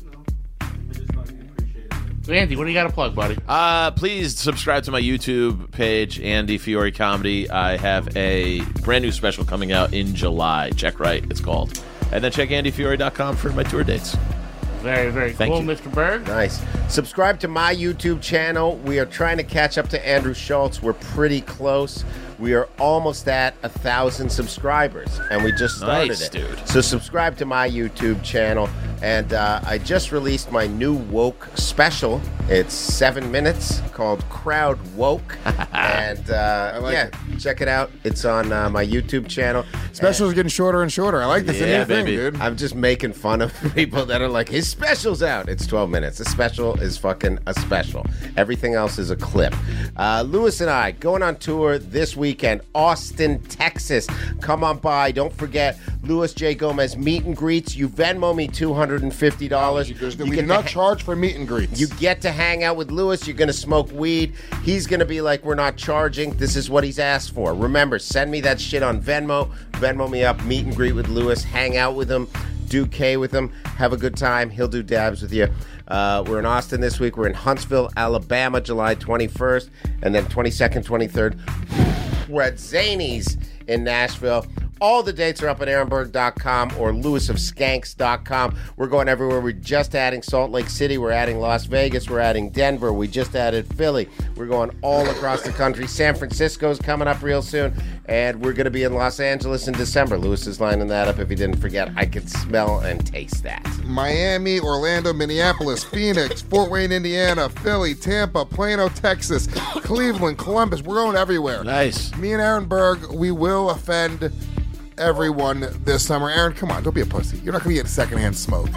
So Andy, what do you got to plug, buddy? Uh, please subscribe to my YouTube page, Andy Fiore Comedy. I have a brand new special coming out in July. Check right, it's called. And then check andy fiore dot com for my tour dates. Very, very Thank cool, you. Mister Berg. Nice. Subscribe to my YouTube channel. We are trying to catch up to Andrew Schultz. We're pretty close. We are almost at a thousand subscribers, and we just started Nice, it. dude. So subscribe to my YouTube channel, and uh, I just released my new woke special. It's seven minutes called Crowd Woke, and uh, like yeah, it. check it out. It's on uh, my YouTube channel. Specials are getting shorter and shorter. I like this. It's a Yeah, new thing, baby. dude. I'm just making fun of people that are like, his special's out. It's twelve minutes. The special is fucking a special. Everything else is a clip. Uh, Lewis and I going on tour this weekend, Austin, Texas. Come on by. Don't forget, Louis J. Gomez meet and greets. You Venmo me two hundred fifty dollars. There's- You we get do to not ha- charge for meet and greets. You get to hang out with Lewis. You're going to smoke weed. He's going to be like, we're not charging. This is what he's asked for. Remember, send me that shit on Venmo. Venmo me up. Meet and greet with Lewis. Hang out with him. Do K with him. Have a good time. He'll do dabs with you. Uh, we're in Austin this week. We're in Huntsville, Alabama, July twenty-first. And then twenty-second, twenty-third, we're at Zany's in Nashville. All the dates are up at aaronberg dot com or lewis of skanks dot com. We're going everywhere. We're just adding Salt Lake City. We're adding Las Vegas. We're adding Denver. We just added Philly. We're going all across the country. San Francisco's coming up real soon. And we're going to be in Los Angeles in December. Lewis is lining that up if he didn't forget. I can smell and taste that. Miami, Orlando, Minneapolis, Phoenix, Fort Wayne, Indiana, Philly, Tampa, Plano, Texas, Cleveland, Columbus. We're going everywhere. Nice. Me and Aaron Berg, we will offend everyone this summer. Aaron, come on, don't be a pussy. You're not going to get secondhand smoke.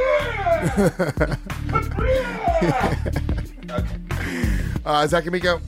uh, Zach Amico?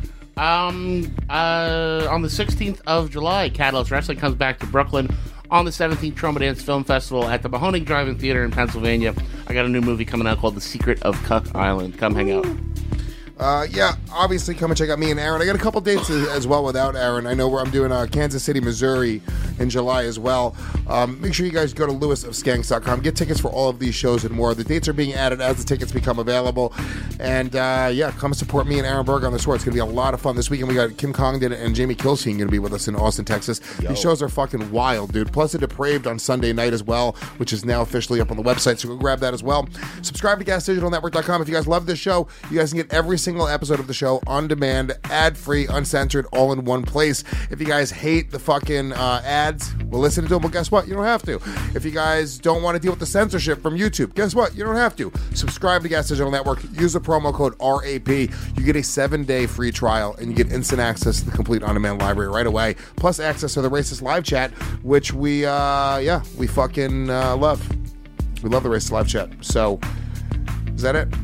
Um, uh, on the sixteenth of July, Catalyst Wrestling comes back to Brooklyn. On the seventeenth, Trauma Dance Film Festival at the Mahoning Drive-In Theater in Pennsylvania. I got a new movie coming out called The Secret of Cuck Island. Come hang out. Uh, yeah, obviously come and check out me and Aaron. I got a couple dates as, as well without Aaron. I know where I'm doing uh, Kansas City, Missouri in July as well. Um, make sure you guys go to lewis of skanks dot com. Get tickets for all of these shows and more. The dates are being added as the tickets become available. And uh, yeah, come support me and Aaron Berg on the tour. It's going to be a lot of fun. This weekend we got Kim Congdon and Jamie Kilstein going to be with us in Austin, Texas. Yo. These shows are fucking wild, dude. Plus The Depraved on Sunday night as well, which is now officially up on the website, so go grab that as well. Subscribe to gas digital network dot com. If you guys love this show, you guys can get every single episode of the show on demand, ad-free, uncensored, all in one place. If you guys hate the fucking uh, ads, well, listen to them, but guess what? You don't have to. If you guys don't want to deal with the censorship from YouTube, guess what? You don't have to. Subscribe to Gas Digital Network. Use the promo code R A P. You get a seven-day free trial, and you get instant access to the complete on-demand library right away, plus access to the Racist Live Chat, which we, uh, yeah, we fucking uh, love. We love the Racist Live Chat. So, is that it?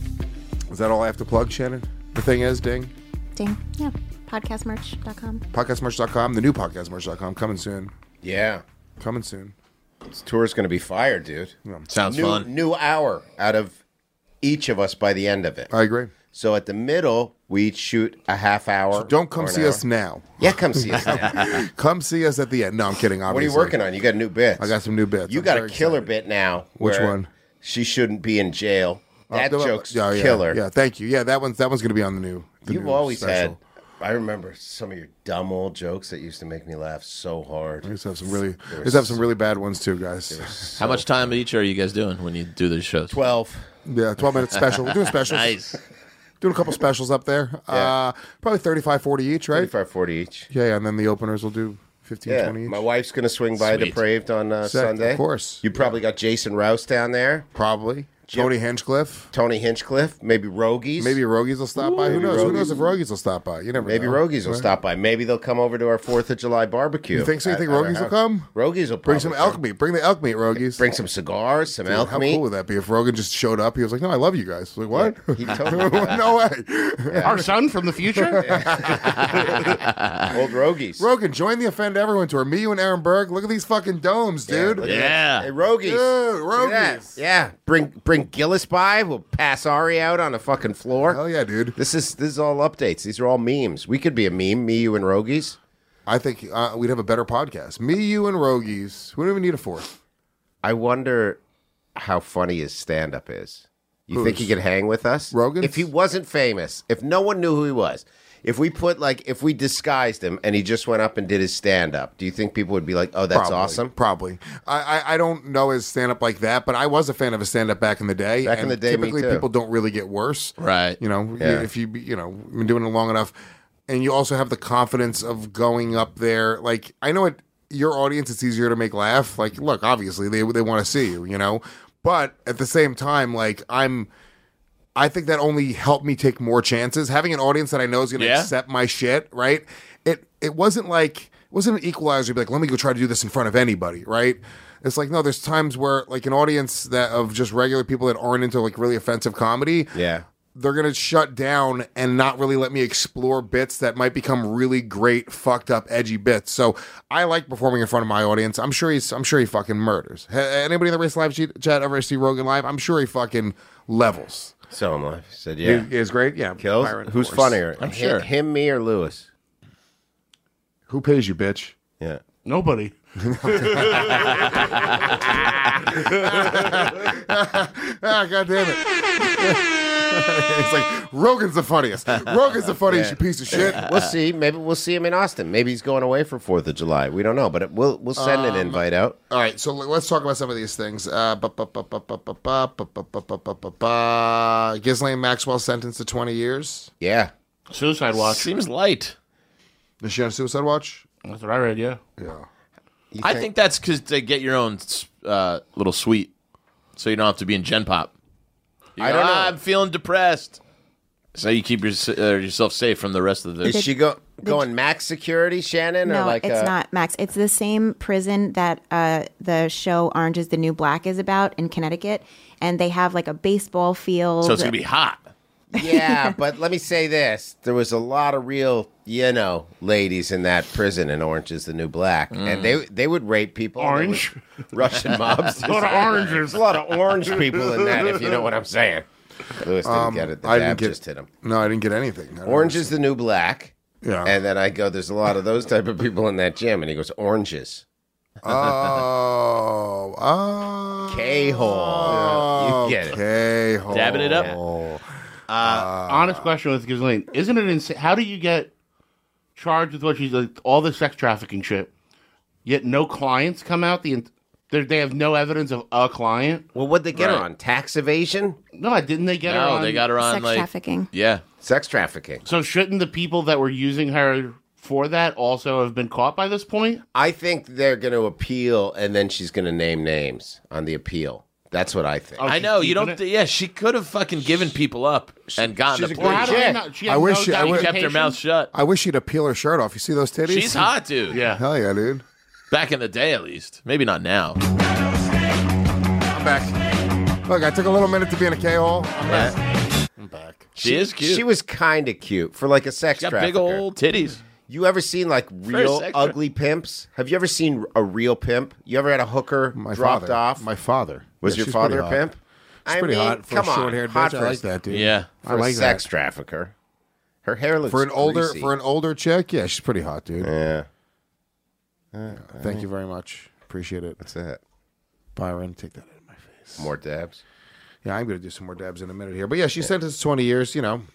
Is that all I have to plug, Shannon? The thing is, ding. Ding. Yeah. podcast merch dot com. podcast merch dot com. The new podcast merch dot com. Coming soon. Yeah. Coming soon. This tour's going to be fire, dude. Yeah. Sounds new, fun. New hour out of each of us by the end of it. I agree. So at the middle, we each shoot a half hour. So don't come or an see hour. us now. Yeah, come see us now. Come see us at the end. No, I'm kidding, What are obviously. you working on? You got new bits. I got some new bits. You I'm got a very killer excited. bit now. Which where one? She shouldn't be in jail. That Oh, the- joke's yeah, yeah, killer. Yeah, thank you. Yeah, that one's that one's going to be on the new. The You've new always special. had. I remember some of your dumb old jokes that used to make me laugh so hard. We used to have some really. They We were used to have some really bad ones too, guys. How much time each are you guys doing when you do these shows? Twelve. Yeah, twelve minute special. We're doing specials. Nice. Doing a couple specials up there. Yeah. Uh, probably thirty-five, forty each, right? thirty-five, forty each. Yeah, yeah, and then the openers will do fifteen, Yeah, twenty each. my wife's going to swing by Sweet. Depraved on uh, Sick, Sunday. of course. You probably got Jason Rouse down there, Probably. Jim- Tony Hinchcliffe. Tony Hinchcliffe, maybe Rogies. Maybe Rogies will stop by. Who Maybe knows? Who Rogies. knows if Rogies will stop by? You never Maybe know. Rogies will Right? stop by. Maybe they'll come over to our fourth of July barbecue. You think so? You at- think at our Rogies will house. come? Rogies will Bring probably some come. elk meat. Bring the elk meat, Rogies. Bring some cigars, some Dude, elk how meat. cool would that be if Rogan just showed up? He was like, "No, I love you guys." Like, what? He told me that. No way. Our son from the future? Old Rogies. Rogan, join the Offend Everyone tour. Me, you, and Aaron Berg. Look at these fucking domes, dude. look at Yeah. Hey, Rogies. Dude, Look at that. Rogies. Yeah. Bring bring Gillis by. We'll pass Ari out on the fucking floor. Hell yeah, dude. This is this is all updates. These are all memes. We could be a meme. Me, you, and Rogies. I think uh, we'd have a better podcast. Me, you, and Rogies. We don't even need a fourth. I wonder how funny his stand-up is. You think he Whose? could hang with us? Rogan's? If he wasn't famous, if no one knew who he was, if we put like, if we disguised him and he just went up and did his stand-up, do you think people would be like, "Oh, that's Probably, awesome"? Probably. I, I, I don't know his stand up like that, but I was a fan of his stand up back in the day. Back in and the day, me typically too. people don't really get worse. Right. You know, Yeah. if you you know been doing it long enough, and you also have the confidence of going up there. Like I know it, your audience, it's easier to make laugh. Like, look, obviously they they want to see you, you know, but at the same time, like I'm. I think that only helped me take more chances. Having an audience that I know is going to Yeah. accept my shit, right? It it wasn't like it wasn't an equalizer. Be like, let me go try to do this in front of anybody, right? It's like no, there's times where like an audience that of just regular people that aren't into like really offensive comedy, Yeah. they're gonna shut down and not really let me explore bits that might become really great, fucked up, edgy bits. So I like performing in front of my audience. I'm sure he's I'm sure he fucking murders. Ha- Anybody in the Race Live chat ever see Rogan live? I'm sure he fucking levels. So am I. Said yeah. He is great. Yeah, Kills. Byron, of Who's course. funnier? I'm Hi- sure. Him, me, or Lewis? Who pays you, bitch? Yeah. Nobody. Ah, God damn it. It's like, Rogan's the funniest. Rogan's the funniest, you piece of shit. We'll see. Maybe we'll see him in Austin. Maybe he's going away for Fourth of July. We don't know, but it, we'll we'll send an invite out. All right, so l- let's talk about some of these things. Uh, bu- bu- bu- bu- bu- bu- bu- bu- bu- bu- bu- bu- bu- bu- Ghislaine Maxwell sentenced to twenty years. Yeah. Suicide watch. Seems light. Is she on suicide watch? That's what I read, yeah. Yeah. You I think that's because to get your own uh, little suite, so you don't have to be in Gen Pop. You I go, don't know. "Ah, I'm feeling depressed. So you keep your, uh, yourself safe from the rest of the. Is she go going max security, Shannon? No, or like it's uh, not Max. It's the same prison that uh, the show Orange is the New Black is about in Connecticut, and they have like a baseball field. So it's gonna be hot. Yeah, but let me say this: there was a lot of real, you know, ladies in that prison in Orange is the New Black, and they they would rape people. Orange? They would- Russian mobs. A lot of oranges. There's a lot of orange people in that, if you know what I'm saying. Lewis didn't get it. The I dab didn't get- just hit him. No, I didn't get anything. I don't Orange know. is the New Black. Yeah. And then I go, there's a lot of those type of people in that gym, and he goes, oranges. Oh. Oh. K-hole. You get it. K-hole. Dabbing it up? Honest question with Ghislaine. Isn't it insane? How do you get charged with what she's like, all this sex trafficking shit, yet no clients come out? The they they have no evidence of a client? Well, what'd they get her Right. on? Tax evasion? No, didn't they get her No, on? they got her on sex like trafficking. yeah. Sex trafficking. So shouldn't the people that were using her for that also have been caught by this point? I think they're going to appeal, and then she's going to name names on the appeal. That's what I think. Oh, I she's know you keeping don't. it? Yeah, she could have fucking given people up and gotten she's a a Well, plea. how do they chick. not? She I has wish no she- I wish- She kept her mouth shut. I wish she'd have peel her shirt off. You see those titties? She's hot, dude. Yeah. Hell yeah, dude. Back in the day, at least. Maybe not now. I'm back. Look, I took a little minute to be in a K-hole. I'm back. I'm back. She, is cute. She was kind of cute for like a sex She's got trafficker. big old titties. You ever seen like real sex tra- ugly pimps? Have you ever seen a real pimp? You ever had a hooker My dropped father. off? My father. was Yeah, your she's father a pretty hot. pimp? She's I pretty mean, hot for come a on, short-haired hot bitch. for I a- like that, dude. Yeah. For I a like sex that. trafficker. Her hair looks For an older greasy. for an older chick, yeah, she's pretty hot, dude. yeah. Thank you very much. Appreciate it. That's it. Byron, take that out of my face. More dabs. Yeah, I'm going to do some more dabs in a minute here. But yeah, she sentenced to twenty years, you know.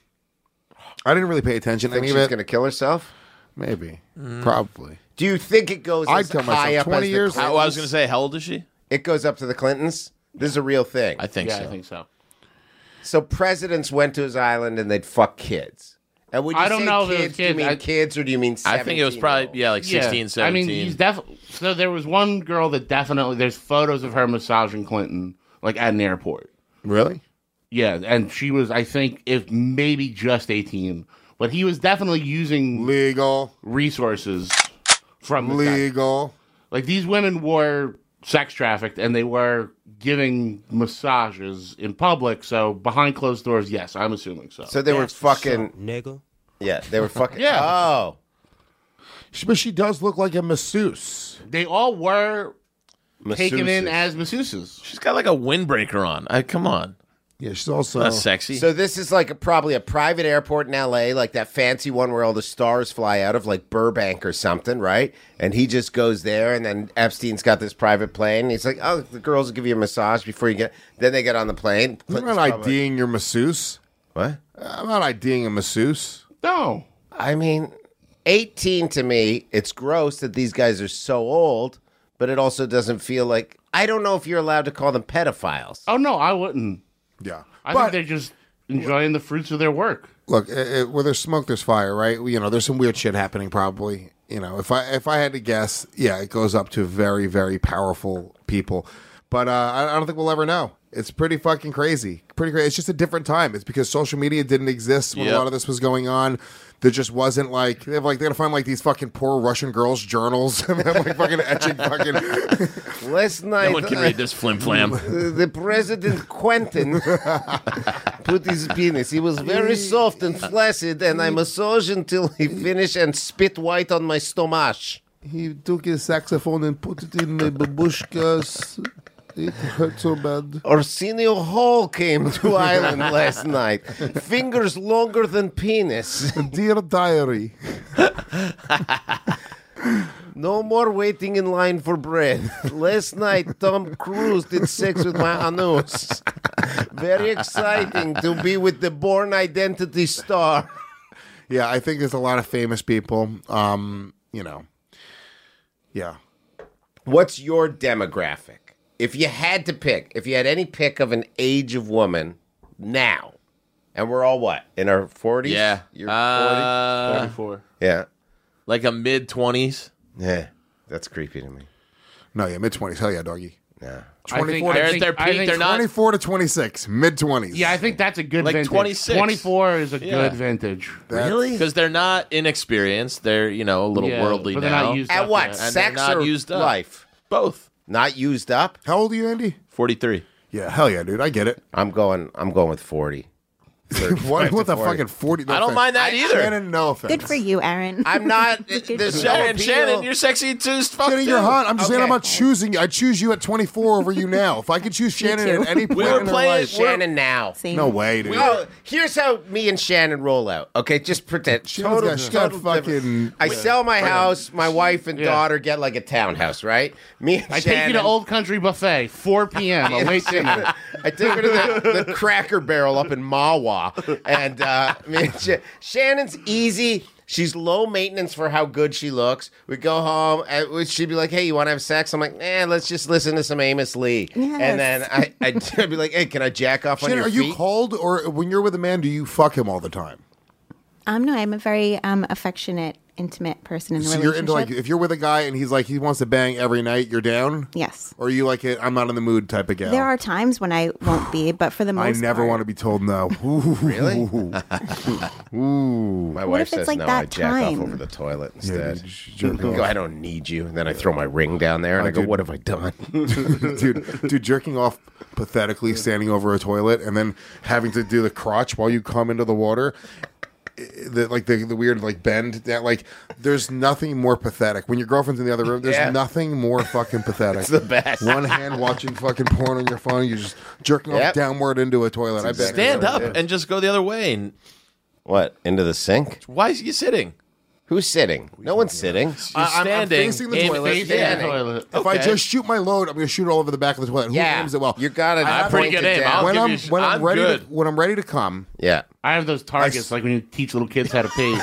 I didn't really pay attention to Think any she's of it. going to kill herself? Maybe. Probably. Do you think it goes I'd as kill high myself. up twenty as years? the I, Clintons? I was going to say, how old is she? It goes up to the Clintons? This is a real thing. I think Yeah, so. I think so. So presidents went to his island and they'd fuck kids. And when you I don't say know if it was kids, do you kids. mean I- kids or do you mean I think it was probably, seventeen-year-olds? yeah, like sixteen, yeah. seventeen. I mean, he's definitely. So there was one girl that definitely. There's photos of her massaging Clinton, like at an airport. Really? Yeah, and she was, I think, if maybe just eighteen, but he was definitely using Legal. resources from this guy. Legal. Like these women were sex trafficked, and they were giving massages in public. So behind closed doors, yes, I'm assuming so. So they were fucking. nigga. Yeah, they were fucking. Yeah. Oh. She, but she does look like a masseuse. they all were taken in Masseuses. as masseuses. She's got like a windbreaker on. I, come on. Yeah, she's also. That's sexy. So this is like a, probably a private airport in L A, like that fancy one where all the stars fly out of, like Burbank or something, right? And he just goes there, and then Epstein's got this private plane. He's like, "Oh, the girls will give you a massage before you get." Then they get on the plane. I'm Clinton's not probably- IDing your masseuse. What? I'm not IDing a masseuse. No. I mean, eighteen to me, it's gross that these guys are so old, but it also doesn't feel like. I don't know if you're allowed to call them pedophiles. Oh no, I wouldn't. Yeah. I but think they're just enjoying the fruits of their work. look, it, it, where there's smoke, there's fire, right? You know, there's some weird shit happening probably. You know, if I if I had to guess, yeah, it goes up to very, very powerful people. But uh, I, I don't think we'll ever know. It's pretty fucking crazy. Pretty crazy. It's just a different time. It's because social media didn't exist when Yep. a lot of this was going on. There just wasn't like they have like they gotta find like these fucking poor Russian girls' journals and they're like fucking etching fucking. Last night, No one can read this flim flam. uh, the president Quentin put his penis. He was very soft and flaccid, and I massaged until he finished and spit white on my stomach. He took his saxophone and put it in my babushkas. It hurt so bad. Arsenio Hall came to island last night. Fingers longer than penis. Dear diary. No more waiting in line for bread. Last night, Tom Cruise did sex with my anus. Very exciting to be with the Born Identity star. Yeah, I think there's a lot of famous people. Um, you know, yeah. What's your demographic? If you had to pick, if you had any pick of an age of woman now, and we're all what? In our forties? Yeah. You're Uh, forty? Four. Yeah. Like a mid twenties. Yeah. That's creepy to me. No, yeah, mid twenties. Hell yeah, doggy. Yeah. twenty-four, I They're think- at their I peak. think They're not. twenty-four to twenty-six, mid twenties. Yeah, I think that's a good Like vintage. twenty-six. twenty-four is a Yeah. good vintage. Really? Because they're not inexperienced. They're, you know, a little Yeah, worldly but they're now. not used At up what? yet. And they're Sex not or used up. life? Both. Not used up? How old are you, Andy? forty-three. Yeah, hell yeah, dude. I get it. I'm going I'm going with forty. What with to a forty. fucking forty? No I don't offense. mind that either. Shannon, no offense. Good for you, Aaron. I'm not there's no Shannon, appeal. Shannon, you're sexy too as fuck Shannon, too. you're hot. I'm just saying I'm Okay. not choosing you. I choose you at twenty-four over you now. If I could choose Shannon too. at any point were in her playing- life. Shannon now. Same. No way, dude. Oh, here's how me and Shannon roll out. Okay, just pretend. Shannon's Total, got- she's got total fucking- different. I sell my house. My wife and Yeah. daughter get like a townhouse, right? Me and I Shannon. take you to Old Country Buffet, four p.m. a late dinner. I take her to the, the Cracker Barrel up in Mawa, and uh, me and Sh- Shannon's easy. She's low maintenance for how good she looks. We go home, and she'd be like, "Hey, you want to have sex?" I'm like, "Nah, let's just listen to some Amos Lee." Yes. And then I, I'd be like, "Hey, can I jack off on Shannon, your are you feet?" cold, or when you're with a man, do you fuck him all the time? Um, no, I'm a very um affectionate, intimate person in the So you're relationship. into like if you're with a guy and he's like he wants to bang every night, you're down. Yes. Or are you like a, I'm not in the mood type of gal? There are times when I won't be, but for the I most never part, want to be told no. Ooh. Really? Ooh. My What wife if it's says like no. that I jack time? off over the toilet Yeah, instead. dude, just jerk I go, off. I don't need you. And then I throw my ring down there and Oh, I go, dude. what have I done? dude, dude, jerking off pathetically, standing over a toilet, and then having to do the crotch while you come into the water. The, like the, the weird like bend that like there's nothing more pathetic when your girlfriend's in the other room. There's Yeah. nothing more fucking pathetic. It's the best. One hand watching fucking porn on your phone, you're just jerking Yep. off downward into a toilet. I bet. Stand up and just go the other way. And What? Into the sink? why is you sitting? Who's sitting? No one's sitting. You're I- I'm- I'm standing. facing the aim- toilet. face- Facing yeah. the toilet. If I Okay. just shoot my load, I'm going to shoot it all over the back of the toilet. Who Yeah. aims it well? You got it. I'm pretty good aim. I'll when give I'm you sh- when I'm, I'm ready to good. when I'm ready to come. Yeah. I have those targets, s- like when you teach little kids how to pee.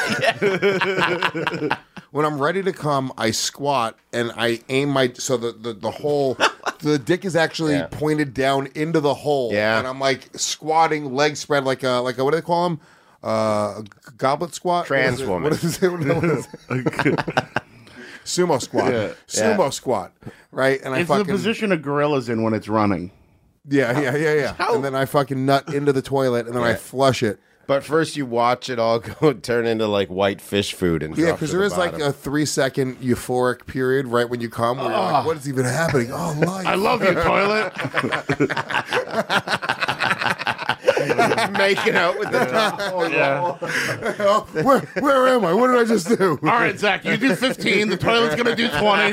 When I'm ready to come, I squat and I aim my so the the, the hole the dick is actually Yeah. pointed down into the hole. Yeah. And I'm like squatting, legs spread like a like a what do they call them? Uh, a goblet squat. Trans What is it? woman. What is it? What is it? Sumo squat. Yeah. Sumo Yeah. squat. Right. And I It's fucking the position a gorilla's in when it's running. yeah yeah yeah yeah. And then I fucking nut into the toilet and then I Yeah. flush it. But first you watch it all go turn into like white fish food and Yeah, drop because to there the is like bottom. a three second euphoric period right when you come where you're like, what is even happening? Oh, life. I love you, toilet. making out with the top. Yeah. where, where am I? What did I just do? All right, Zach, you do fifteen. The toilet's going to do twenty.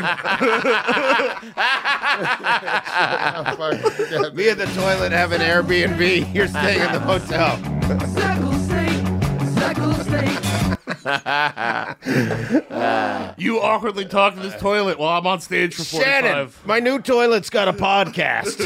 Me and the toilet have an Airbnb. You're staying in the hotel. You awkwardly talk to this toilet while I'm on stage for Shannon, forty-five. my new toilet's got a podcast.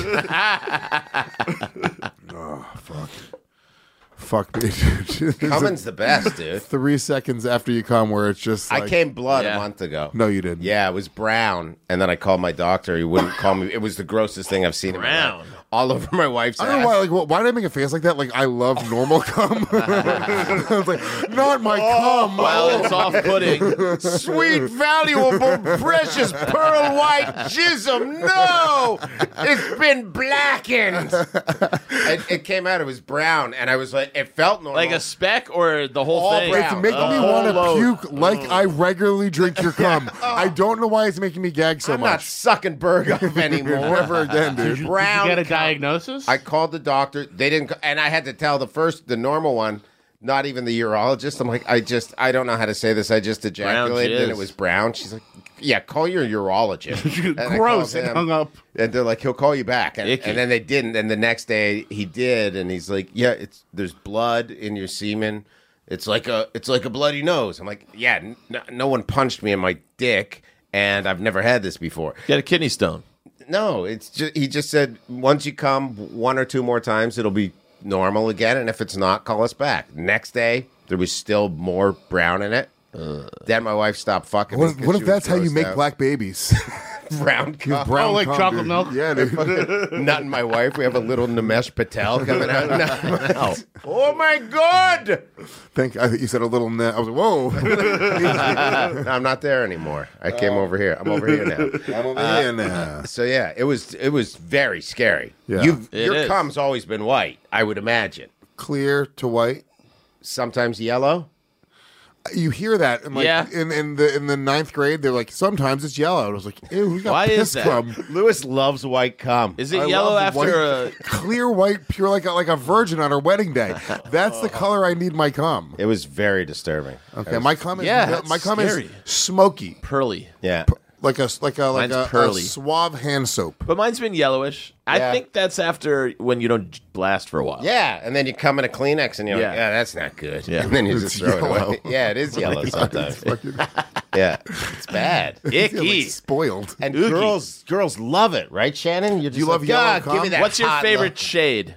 Fuck me, dude. There's a- Cummins the best, dude. three seconds after you come where it's just like, I came blood Yeah. a month ago. No, you didn't. Yeah, it was brown, and then I called my doctor. He wouldn't call me. It was the grossest thing I've seen in my Brown. life. All over my wife's I don't know ass. why. Like, wh- why did I make a face like that? Like, I love normal cum. I was like, not my cum. Well, it's off-putting. Sweet, valuable, precious pearl white jism. No, it's been blackened. it, it came out. It was brown, and I was like, it felt normal. Like a speck or the whole All thing? brown. It's making The me whole want to load. puke like I regularly drink your cum. I don't know why it's making me gag so I'm not much. sucking burg off anymore. Never again, dude. Did you, Brown did you get a cum. diagnosis? I called the doctor. They didn't, and I had to tell the first, the normal one, not even the urologist. I'm like, I just, I don't know how to say this. I just ejaculated, and jizz. it was brown. She's like, yeah, call your urologist. And I Gross. called And him, hung up. And they're like, he'll call you back. And, Icky. and then they didn't. And the next day he did, and he's like, yeah, it's there's blood in your semen. It's like a, it's like a bloody nose. I'm like, yeah, n- no one punched me in my dick, and I've never had this before. Get a kidney stone. no, it's just he just said once you come one or two more times, it'll be normal again, and if it's not, call us back. Next day, there was still more brown in it. Uh, then my wife stopped fucking. What, me what 'cause if she was that's how you grossed make out. black babies? brown cum? Brown Oh, like cum, chocolate dude. milk? Yeah, dude. Not my wife. We have a little Nimesh Patel coming out. No. Oh my god! Thank. I think you said a little. Ne- I was like, whoa. I'm not there anymore. I came over here. I'm over here now. I'm over here now. So yeah, it was it was very scary. Yeah. You've, It your is. cum's always been white, I would imagine. Clear to white. Sometimes yellow. You hear that in like Yeah. in, in the in the ninth grade, they're like, sometimes it's yellow. I was like, ew, who's got Why piss is that? cum? Lewis loves white cum. Is it I yellow love after white- a? Clear white, pure like a, like a virgin on her wedding day. That's the color I need my cum. It was very disturbing. Okay, my cum is Yeah, that's my cum scary. is smoky, Pearly, Yeah. like a like a like Mine's a, a pearly. suave hand soap. but mine's been yellowish. I Yeah. think that's after when you don't blast for a while. Yeah, and then you come in a Kleenex and you're Yeah. like, yeah, that's not good. Yeah. And then you It's just throw it yellow. away. Yeah, it is yellow sometimes. Fucking Yeah, it's bad. Icky. like spoiled. And Oogie. girls girls love it, right, Shannon? You're just you like, love yellow "God, cum?" give me that What's your hot favorite look." shade?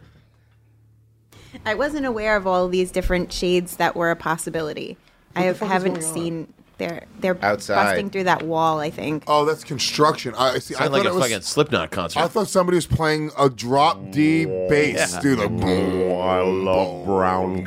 I wasn't aware of all these different shades that were a possibility. I have, haven't seen. They're they're Outside. busting through that wall. I think. Oh, that's construction. I see. I Sound thought like it a was. fucking Slipknot concert. I thought somebody was playing a drop D bass, dude. Like, boom, I love brown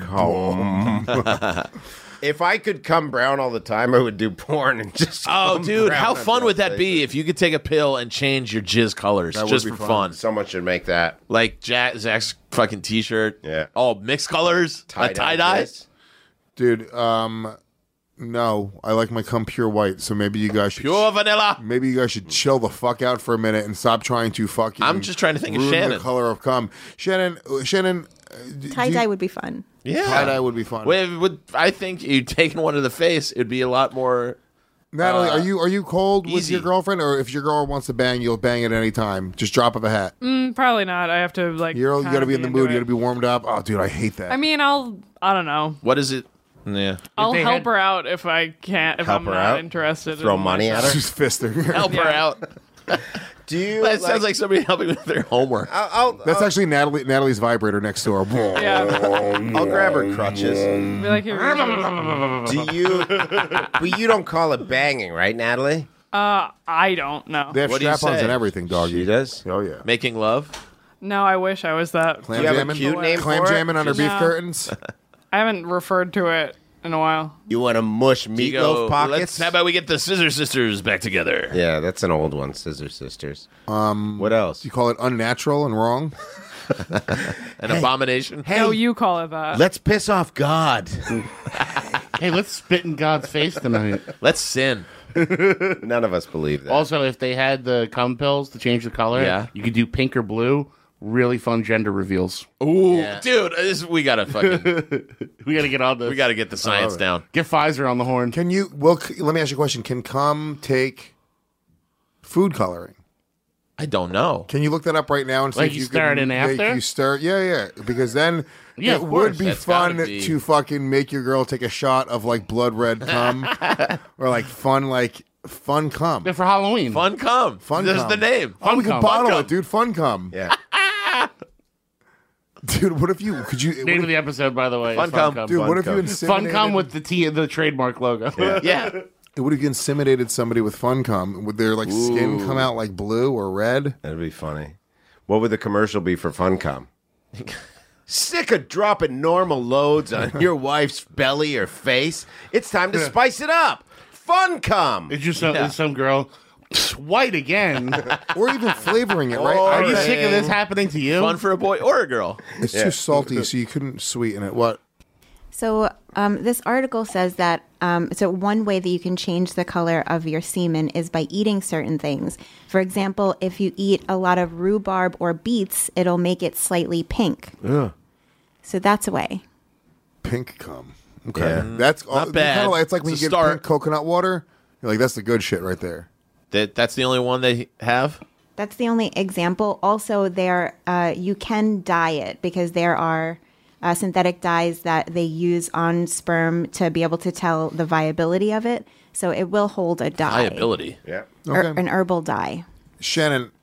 cum. If I could come brown all the time, I would do porn and just. Oh, come dude, brown how on fun would that places. be if you could take a pill and change your jizz colors That would just be for fun. fun? Someone should make that. Like Jack, Zach's fucking t-shirt. Yeah. All mixed colors. Tie Tie-dye dye. kiss. dude. Um, no, I like my cum pure white. So maybe you guys should. Pure vanilla. Maybe you guys should chill the fuck out for a minute and stop trying to fucking. I'm just trying to think of ruin Shannon. the color of cum. Shannon, uh, Shannon. uh, d- Tie do you- dye would be fun. Yeah. Tie-dye would be fun. Well, it would, I think you taking one to the face, it'd be a lot more. Natalie, uh, are you are you cold with easy. your girlfriend, or if your girl wants to bang, you'll bang at any time? Just drop of a hat. Mm, probably not. I have to like. You're, you kinda got to be in the into mood. You it. got to be warmed up. Oh, dude, I hate that. I mean, I'll. I don't know. What is it? Yeah. I'll they help had- her out if I can't. If Help I'm her not out? interested. Throw in money at her? just fist her. Help her Yeah. out. Do you? That sounds like somebody helping with their homework. I'll, I'll, That's I'll, actually Natalie Natalie's vibrator next door. Yeah. I'll grab her crutches. Be like, here, Do you? But you don't call it banging, right, Natalie? uh, I don't know. They have What do you strap-ons say? and everything, doggy. She does. Oh yeah. Making love? No, I wish I was that. Clam Do you have a jamming. cute name Clam for it? jamming under beef No. curtains. I haven't referred to it in a while. You want to mush You go, meatloaf pockets? Let's, how about we get the Scissor Sisters back together? Yeah, that's an old one, Scissor Sisters. Um, what else? You call it unnatural and wrong. An abomination? Hey, No, you call it that. let's piss off God. Hey, let's spit in God's face tonight. Let's sin. None of us believe that. Also, if they had the cum pills to change the color, Yeah. you could do pink or blue. Really fun gender reveals. Ooh, Yeah. dude, this, we gotta fucking, We got to get on this. we gotta get the science down. Get Pfizer on the horn. Can you? Well, c- let me ask you a question. Can cum take food coloring? I don't know. Can you look that up right now and see Like if you you stir can it in make after? You stir, yeah, yeah. Because then Yeah, it of would course. be That's fun gotta be- to fucking make your girl take a shot of like blood red cum, or like fun, like fun cum. Yeah, for Halloween. Fun cum. Fun There's cum. the name. Oh, we cum. could bottle Fun it, cum. dude. Fun cum. yeah. Dude, what if you could you? Name What of the episode, by the way. Fun is cum. if, dude, what if you Fun inseminated? cum with the T, the trademark logo. Yeah. What if you inseminated somebody with fun cum? Would their like skin come out like blue or red? That'd be funny. What would the commercial be for Funcom? Sick of dropping normal loads on your wife's belly or face? It's time to spice it up. Funcom. It's just some, Yeah. it's some girl. White again. Or even flavoring it, right? Are I- you I- sick of this happening to you? Fun for a boy or a girl. It's too salty, so you couldn't sweeten it. What? So um, this article says that um, so one way that you can change the color of your semen is by eating certain things. For example, if you eat a lot of rhubarb or beets, it'll make it slightly pink. Yeah. So that's a way. Pink cum. Okay. Yeah. That's all, Not bad. Kinda like, it's like when It's you a get start. pink coconut water. You're like, that's the good shit right there. That that's the only one they have. That's the only example. Also, there uh, you can dye it because there are uh, synthetic dyes that they use on sperm to be able to tell the viability of it. So it will hold a dye. Viability. Yeah. Or Okay. an herbal dye. Shannon,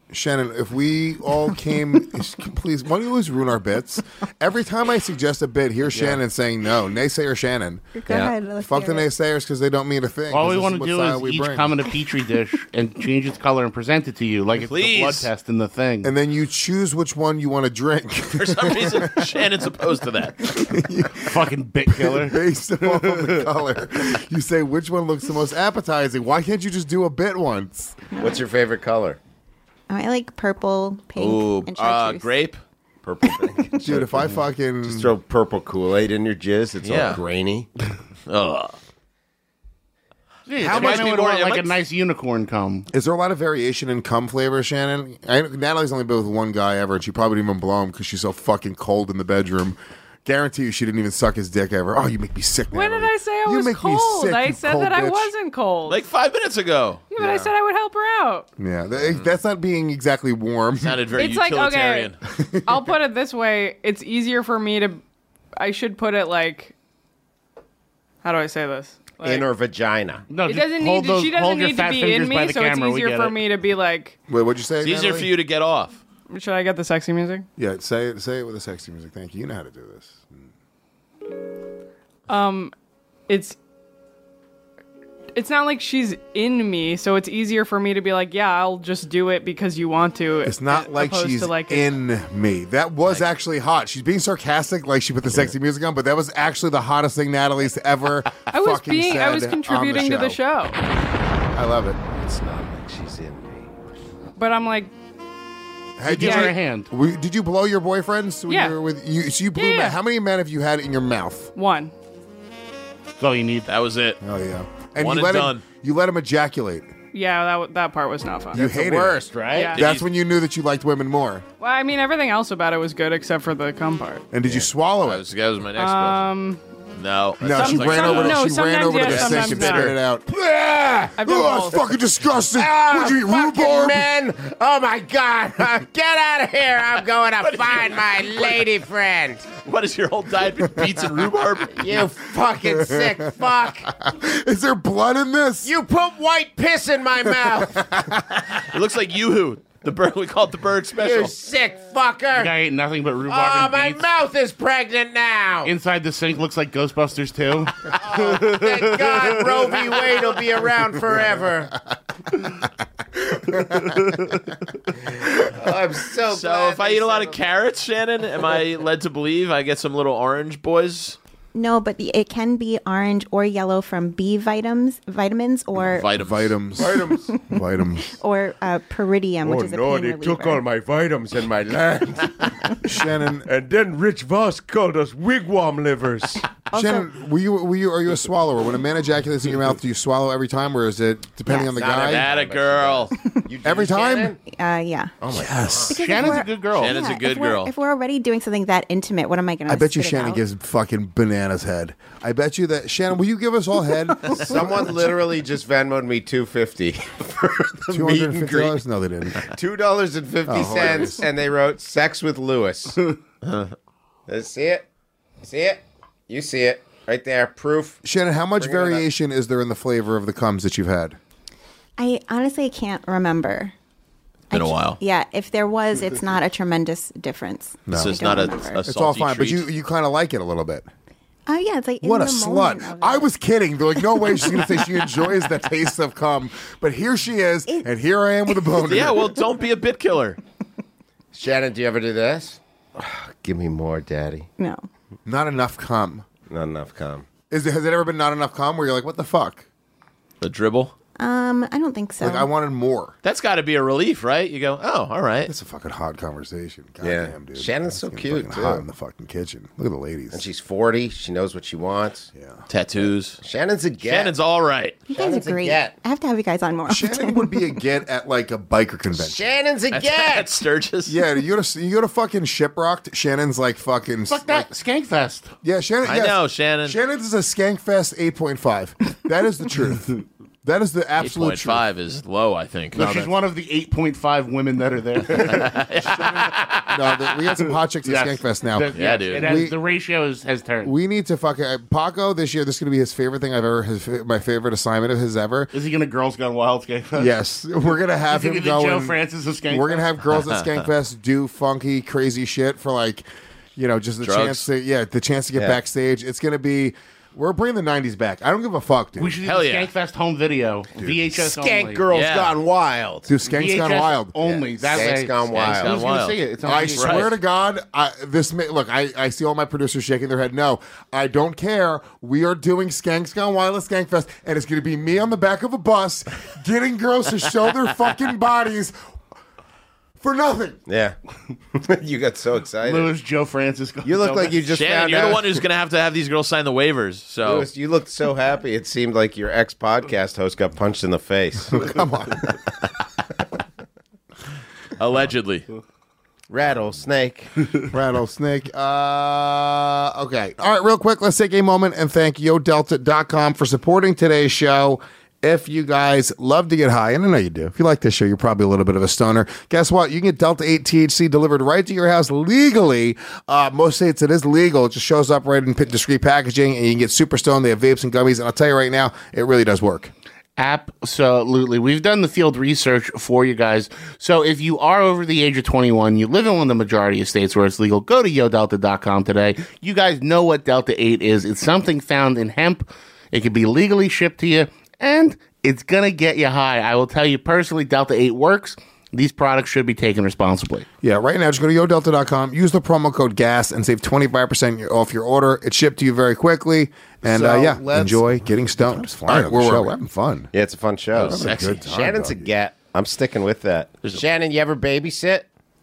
Shannon, if we all came, please, why don't you always ruin our bits? Every time I suggest a bit, here's Shannon saying no. Naysayer Shannon. Go ahead. Let's Fuck the hear it. naysayers because they don't mean a thing. All 'cause we this want to what do style is we each bring. come in a petri dish and change its color and present it to you like it's Please. a blood test in the thing. And then you choose which one you want to drink. For some reason, Shannon's opposed to that. Fucking bit killer. Based off of the color. You say which one looks the most appetizing. Why can't you just do a bit once? What's your favorite color? I like purple, pink, Ooh, and uh, chartreuse. grape. Purple pink. Dude, if I fucking... Just throw purple Kool-Aid in your jizz. It's Yeah. all grainy. Ugh. How It might much be would more- want it like might- a nice unicorn cum? Is there a lot of variation in cum flavor, Shannon? I, Natalie's only been with one guy ever, and she probably didn't even blow him because she's so fucking cold in the bedroom. Guarantee you she didn't even suck his dick ever. Oh, you make me sick, When Natalie. did I say I You was make me cold? sick, I you said cold that I bitch. wasn't cold. Like five minutes ago. yeah, but I said I would help her out. Yeah, that, that's not being exactly warm. Sounded very It's like, okay, utilitarian. I'll put it this way. It's easier for me to, I should put it like, how do I say this? Like, In her vagina. No, it just doesn't hold need to, those- she hold doesn't your need to fat be fingers in by me, the so it's camera, we easier get for it. me to be like, Wait, what'd you say, It's easier Natalie? for you to get off. should I get the sexy music? Yeah, say it, say it with the sexy music. Thank you. You know how to do this. Um, it's, it's not like she's in me, so it's easier for me to be like, yeah, I'll just do it because you want to. It's not as like opposed she's to like in me. That was actually hot. She's being sarcastic, like she put the sexy music on, but that was actually the hottest thing Natalie's ever I was fucking being, said I was on contributing to the show, I love it. It's not like she's in me. but I'm like, Hey, Give did, her you, a hand. were- did you blow your boyfriends? When Yeah. You were with you, so you blew Yeah, men. yeah. How many men have you had in your mouth? one. That's all you need. That was it. Oh yeah. And One you and let done. him. You let him ejaculate. Yeah, that w- that part was not fun. You hated Worst, it. right? Yeah. That's when you knew that you liked women more. Well, I mean, everything else about it was good except for the cum part. And did you swallow That it? was, that was my next Um, question. No. that No, sounds she like ran no. over. To, No, she ran sometimes over to yes, the sink sometimes and no. spit it out. Ah! I've done Oh, both. it's fucking disgusting. Ah, Would you eat fucking rhubarb? men! Oh my god! Get out of here! I'm going to find my lady friend. What is your whole diet? Beets and rhubarb? You fucking sick fuck! Is there blood in this? You put white piss in my mouth. It looks like Yoo-Hoo. The Berg, we call it the Berg Special. You sick The fucker! guy ate nothing but rhubarb Oh, and my beets. mouth is pregnant now. Inside the sink looks like Ghostbusters too. Thank God Roe v. Wade will be around forever. I'm so, So glad if I they eat a lot of settled- carrots, Shannon, am I led to believe I get some little orange boys? No, but the, it can be orange or yellow from B vitamins, vitamins or Vitamins. Vitamins. Vitamins. Vitamins. or uh, peridium, which is a pain reliever. my vitamins in my land. Shannon. And then Rich Voss called us wigwam livers. Shannon, were you, were you, are you a swallower? When a man ejaculates in your mouth, do you swallow every time, or is it depending Yes. on the Not guy? That a girl. Every time? Uh, yeah. Oh my yes. Because if Shannon's we're- a good girl. Shannon's a yeah, good if we're- girl. If we're already doing something that intimate, what am I going to? I bet you spit it Shannon out? gives fucking bananas head. I bet you that Shannon. Will you give us all head? Someone literally just Venmoed me two fifty for the Two meet hundred and fifty greet. dollars? No, they didn't. Two dollars and fifty Oh, cents, hilarious. and they wrote "sex with Lewis." Uh, see it? See it? You see it right there? Proof. Shannon, how much Bring it up. variation is there in the flavor of the cums that you've had? I honestly can't remember. Been I a ju- while. Yeah, if there was, it's not a tremendous difference. This No. is I not don't a, remember. a It's all salty fine, but treat. you you kind of like it a little bit. Oh yeah, it's like in What a the slut! moment of it. I was kidding. They're like, no way she's gonna say she enjoys the taste of cum, but here she is, It- and here I am with a boner. Yeah, well, don't be a bit killer. Shannon, do you ever do this? Give me more, Daddy. No. not enough cum. Not enough cum. Is it, has it ever been not enough cum where you're like, what the fuck? The dribble. Um, I don't think so. Like I wanted more. That's got to be a relief, right? You go, oh, all right. It's a fucking hot conversation. God Yeah. damn, dude. Shannon's so It's getting cute, fucking too. hot in the fucking kitchen. Look at the ladies. And she's forty. She knows what she wants. yeah. Tattoos. Shannon's a get. Shannon's all right. you guys Shannon's are a great. get. I have to have you guys on more. Shannon often. would be a get at like a biker convention. Shannon's a At get. Sturgis. Yeah, you go to you go to fucking Shiprocked. Shannon's like fucking Fuck that Skankfest. Yeah, Shannon. I yes. know, Shannon. Shannon's is a Skankfest eight point five. That is the truth. That is the Eight absolute point truth. five is low, I think. No, she's one of the eight point five women that are there. No, the, we got some hot chicks at Yes. Skankfest now. The- Yeah, yes, dude. It has, We- the ratio is, has turned. We need to fucking uh, Paco this year. This is going to be his favorite thing I've ever. His, my favorite assignment of his ever. Is he going to Girls Gone Wild Skankfest? Yes, we're gonna have Is he him the go. Joe and- Francis of Skankfest? We're gonna have girls at Skankfest do funky, crazy shit for like, you know, just the Drugs. chance to yeah, the chance to get Yeah. backstage. It's gonna be. We're bringing the nineties back. I don't give a fuck, dude. We should do Hell the yeah. Skankfest home video. V H S Skank only. Girls Yeah. Gone Wild. do Skanks V H S Gone Wild. only. Yeah. That Skanks way. Gone Wild. Skanks Gone Who's going to Wild. see it? It's on I V H S. swear Right. to God, I, this may, look. I, I see all my producers shaking their head. No, I don't care. We are doing Skanks Gone Wild at Skankfest, and it's going to be me on the back of a bus getting girls to show their fucking bodies for nothing. Yeah. You got so excited. Louis Joe Francis. You look like you just Shannon, found you're out. the one who's going to have to have these girls sign the waivers. So Louis, you looked so happy. It seemed like your ex-podcast host got punched in the face. Come on. allegedly. Rattlesnake. Rattlesnake. Uh, okay. All right, real quick, let's take a moment and thank yo delta dot com for supporting today's show. If you guys love to get high, and I know you do, if you like this show, you're probably a little bit of a stoner. Guess what? You can get Delta eight T H C delivered right to your house legally. Uh, most states it is legal. It just shows up right in discreet packaging, and you can get super stoned. They have vapes and gummies, and I'll tell you right now, it really does work. Absolutely. We've done the field research for you guys. So if you are over the age of twenty-one, you live in one of the majority of states where it's legal, go to yo delta dot com today. You guys know what Delta eight is. It's something found in hemp. It can be legally shipped to you, and it's going to get you high. I will tell you personally, Delta eight works. These products should be taken responsibly. Yeah, right now, just go to yo delta dot com, use the promo code GAS, and save twenty-five percent off your order. It's shipped to you very quickly. And So, uh, yeah, let's- enjoy getting stoned. All flying right, on the we're, show. we're having fun. Yeah, it's a fun show. Oh, sexy. Good time, Shannon's a doggy. get. I'm sticking with that. Shannon, you ever babysit?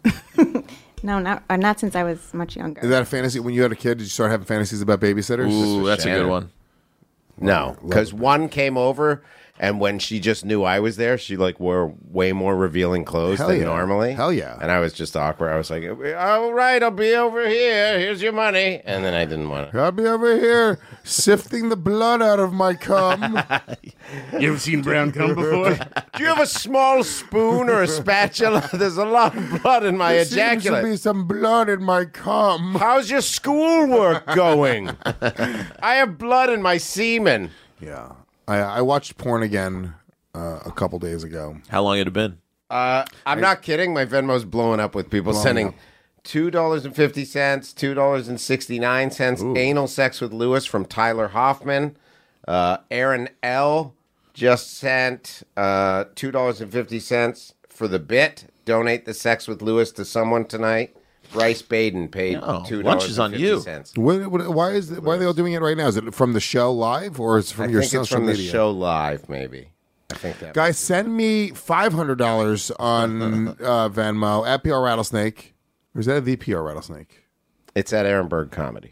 No, not uh, not since I was much younger. Is that a fantasy? When you had a kid, did you start having fantasies about babysitters? Ooh, that's a Shannon. good one. No, because one came over, and when she just knew I was there, she like wore way more revealing clothes Hell than yeah. normally. Hell yeah. And I was just awkward. I was like, "All right, I'll be over here. Here's your money." And then I didn't want to. I'll be over here sifting the blood out of my cum. You ever seen brown cum before? Do you have a small spoon or a spatula? There's a lot of blood in my There seems to ejaculate. be some blood in my cum. How's your schoolwork going? I have blood in my semen. Yeah. I, I watched porn again uh, a couple days ago. How long had it been? Uh, I'm not kidding. My Venmo's blowing up with people Blowing sending up. two dollars and fifty cents, two dollars and sixty nine cents. Anal sex with Lewis from Tyler Hoffman. Uh, Aaron L just sent uh, two dollars and fifty cents for the bit. Donate the sex with Lewis to someone tonight. Bryce Baden paid Oh, two lunch dollars is and on you. fifty cents. What, what, why is it, why are they all doing it right now? Is it from the show live or is it from I your think social it's from media? the show live, maybe. I think that. Guys, send me five hundred dollars on uh, Venmo at P R Rattlesnake. Or is that the P R Rattlesnake? It's at Aaron Berg Comedy.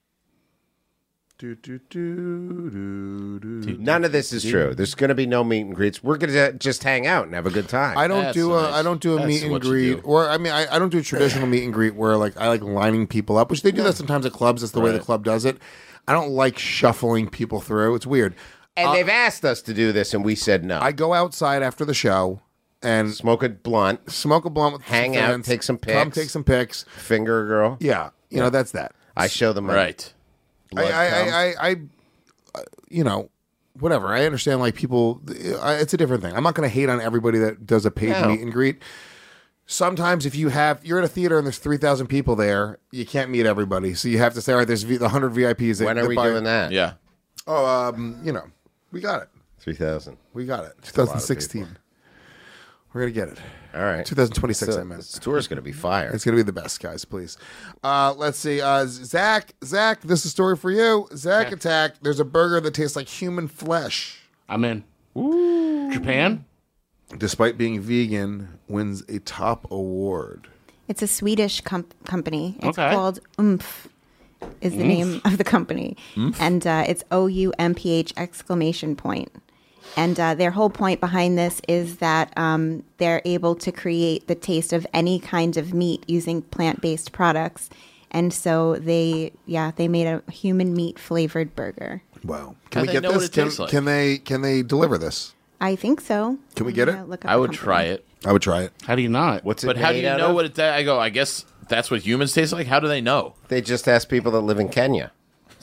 Do, do, do, do, do. None of this is true. There's going to be no meet and greets. We're going to just hang out and have a good time. I don't That's do a nice. I don't do a That's meet and what you greet do. or I mean I, I don't do a traditional meet and greet where like I like lining people up, which they do that sometimes at clubs. That's the way the Right. club does it. I don't like shuffling people through. It's weird. and they've asked us to do this, and we said no. I go outside after the show and Smoke a blunt, smoke a blunt with Hang some out, friends, take some Come pics. take some pics. finger a girl. Yeah, you know that's that. I show them my Right. I, blood I, cum. I, I, I, uh, you know, whatever. I understand. Like people, I- it's a different thing. I'm not going to hate on everybody that does a paid No. meet and greet. Sometimes, if you have, you're at a theater and there's three thousand people there, you can't meet everybody. So you have to say, all right, there's v- the one hundred V I Ps. that- When are that we buy- doing that? Yeah. Oh, um, you know, we got it. three thousand. We got it. a lot of twenty sixteen. We're gonna get it. All right. twenty twenty-six. So I meant. this tour is going to be fire. It's gonna be the best, guys. Please. Uh, let's see. Uh, Zach, Zach, this is a story for you. Zach Attack. There's a burger that tastes like human flesh. I'm in. Ooh. Japan? Despite being vegan, wins a top award. It's a Swedish com- company. It's Okay. called Oomph. Is the name of the company, and uh, it's O U M P H exclamation point. And uh, their whole point behind this is that um, they're able to create the taste of any kind of meat using plant-based products. And so they, yeah, they made a human meat flavored burger. Wow. How Can we they get know what this? it Can, tastes like? can they can they deliver this? I think so. Can we get I'm it? gonna look up I the would company. try it. I would try it. How do you not? What's it But how do made you out know of? what it? I go. I guess that's what humans taste like. How do they know? They just ask people that live in Kenya.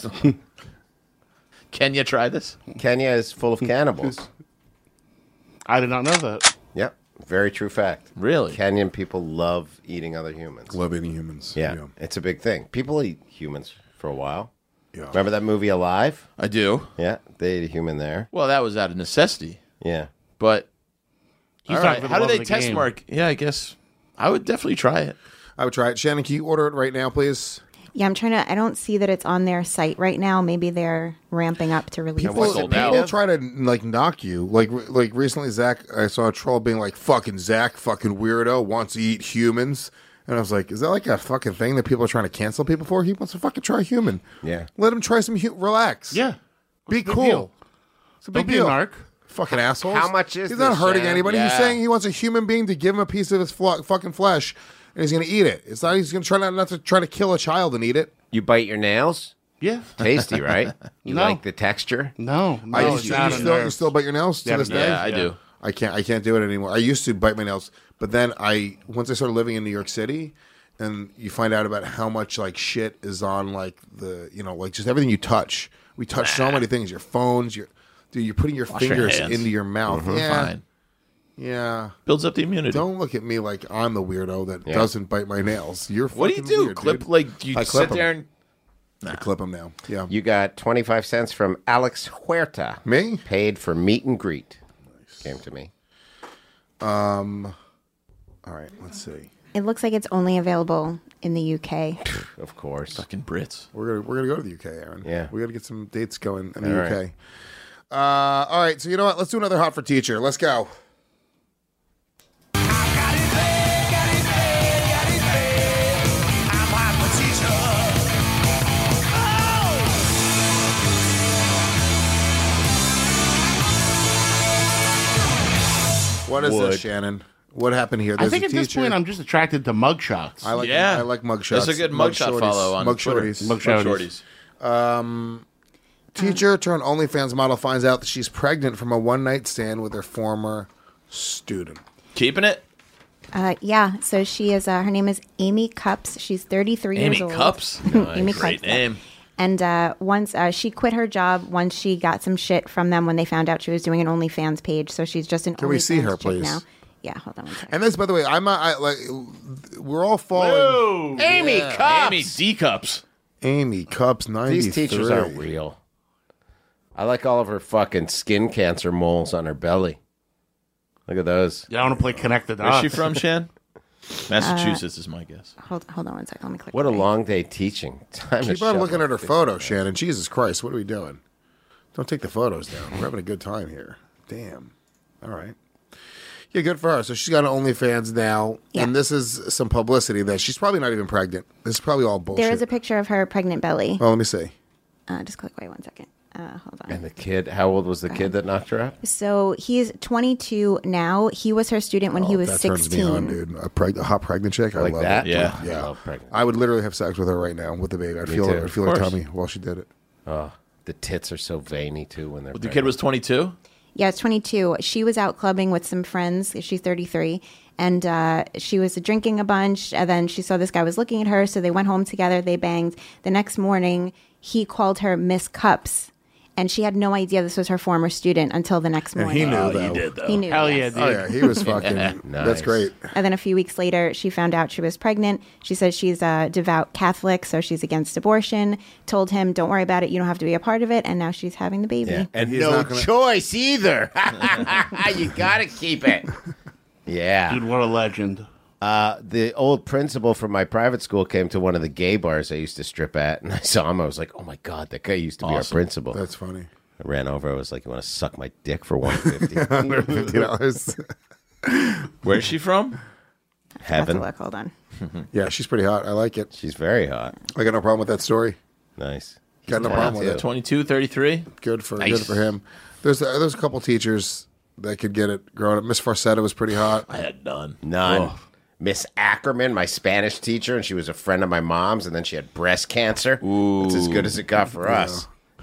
Kenya try this? Kenya is full of cannibals. I did not know that. Yep, very true fact. Really? Kenyan people love eating other humans. Love eating humans. Yeah, it's a big thing. People eat humans for a while. Yeah. Remember that movie Alive? I do. Yeah, they ate a human there. Well, that was out of necessity. Yeah. But He's all not right, for the how do love they of the test game. mark? Yeah, I guess I would definitely try it. I would try it. Shannon, can you order it right now, please? Yeah, I'm trying to. I don't see that it's on their site right now. Maybe they're ramping up to release. People, what's it. sold out? people try to like knock you. Like like recently, Zach, I saw a troll being like, "Fucking Zach, fucking weirdo, wants to eat humans." And I was like, "Is that like a fucking thing that people are trying to cancel people for? He wants to fucking try human. Yeah. Let him try some. Hu- relax. Yeah. be What's the big cool. deal? It's a Don't big be a deal. narc. Fucking assholes. How much is He's not this, hurting Shannon? anybody. He's Yeah. saying he wants a human being to give him a piece of his fl- fucking flesh, and he's going to eat it. It's not. He's going to try not, not to try to kill a child and eat it. You bite your nails? Yeah. Tasty, right? You No. like the texture? No. no I it's used to, not you a still, nerve. you still bite your nails to Yeah, this yeah, day? Yeah, I do. I can't. I can't do it anymore. I used to bite my nails, but then I once I started living in New York City, and you find out about how much like shit is on like the you know like just everything you touch. We touch so many things. Your phones. Your dude. You're putting your Wash your fingers hands. into your mouth. Yeah. Fine. Yeah. Builds up the immunity. Don't look at me like I'm the weirdo that Yeah. doesn't bite my nails. You're what do you fucking do? weird, clip dude. like you I sit clip 'em. there and I clip them now. Yeah. You got twenty-five cents from Alex Huerta. Me? Paid for meet and greet. Came to me. Um. All right. Let's see. It looks like it's only available in the U K. Of course. fucking Brits. We're gonna we're gonna go to the U K, Aaron. Yeah. We got to get some dates going in the All U right. K. Uh, all right. So you know what? Let's do another hot for teacher. Let's go. What is Would. this, Shannon? What happened here? I There's think a at this teacher. point I'm just attracted to mugshots. I like Yeah. I like mugshots. That's a good Mug mugshot shorties. follow on Mug Twitter. shorties. Mug Mug shorties. shorties. Teacher turned OnlyFans model finds out that she's pregnant from a one night stand with her former student. Keeping it? Uh, yeah, so she is. Uh, her name is Amy Cups. She's thirty-three Amy years old. Cups? Amy Great Cups. yeah. name. And uh, once uh, she quit her job, once she got some shit from them when they found out she was doing an OnlyFans page. So she's just an. Can we see OnlyFans her, chick please? Now. Yeah, hold on one second. And this, by the way, I'm not. I, like, we're all falling. Whoa. Amy Cups. Amy D Cups. Amy Cups ninety-three. These teachers aren't real. I like all of her fucking skin cancer moles on her belly. Look at those. Yeah, I want to play Connect the Where's Dots. she from, Shan? Massachusetts is my guess. Hold, hold on one second. Let me click. What a away. long day teaching. Time to Keep on shut looking up. at her photo, Shannon. Jesus Christ, what are we doing? Don't take the photos down. We're having a good time here. Damn. All right. Yeah, good for her. So she's got an OnlyFans now, Yeah. and this is some publicity that she's probably not even pregnant. This is probably all bullshit. There is a picture of her pregnant belly. Well, let me see. Uh, just click away one second. Uh, hold on. And the kid, how old was the kid that knocked her up? So he's twenty-two now. He was her student when he was Oh, that turns me on, sixteen. dude. A, preg- a hot pregnant chick. I Like love that? it. Yeah. I Yeah. love pregnant. I would literally have sex with her right now with the baby. I'd Me feel too. I'd feel Of like course. tummy while she did it. Oh, the tits are so veiny, too, when they're The kid was twenty-two? Yeah, it's twenty-two. She was out clubbing with some friends. She's thirty-three. And uh, she was drinking a bunch. And then she saw this guy was looking at her. So they went home together. They banged. The next morning, he called her Miss Cups. And she had no idea this was her former student until the next And morning. he knew, Oh, though. you did, though. He knew. Hell yes. yeah, Oh, dude. yeah. He was fucking. Nice. That's great. And then a few weeks later, she found out she was pregnant. She says she's a devout Catholic, so she's against abortion. Told him, don't worry about it. You don't have to be a part of it. And now she's having the baby. Yeah. And he's no not gonna- choice either. You got to keep it. Yeah. Dude, what a legend. Uh, the old principal from my private school came to one of the gay bars I used to strip at, and I saw him. I was like, oh, my God, that guy used to be our Awesome. principal. That's funny. I ran over. I was like, you want to suck my dick for one hundred fifty dollars? one hundred fifty dollars. Where's she from? Have to Heaven. look. Hold on. Yeah, she's pretty hot. I like it. She's very hot. I got no problem with that story. Nice. Got no problem with it. twenty-two, thirty-three? Good for Nice. good for him. There's uh, there's a couple teachers that could get it growing up. Miss Farcetta was pretty hot. I had none. None. Oh. Miss Ackerman, my Spanish teacher, and she was a friend of my mom's, and then she had breast cancer. Ooh. That's as good as it got for us. Yeah.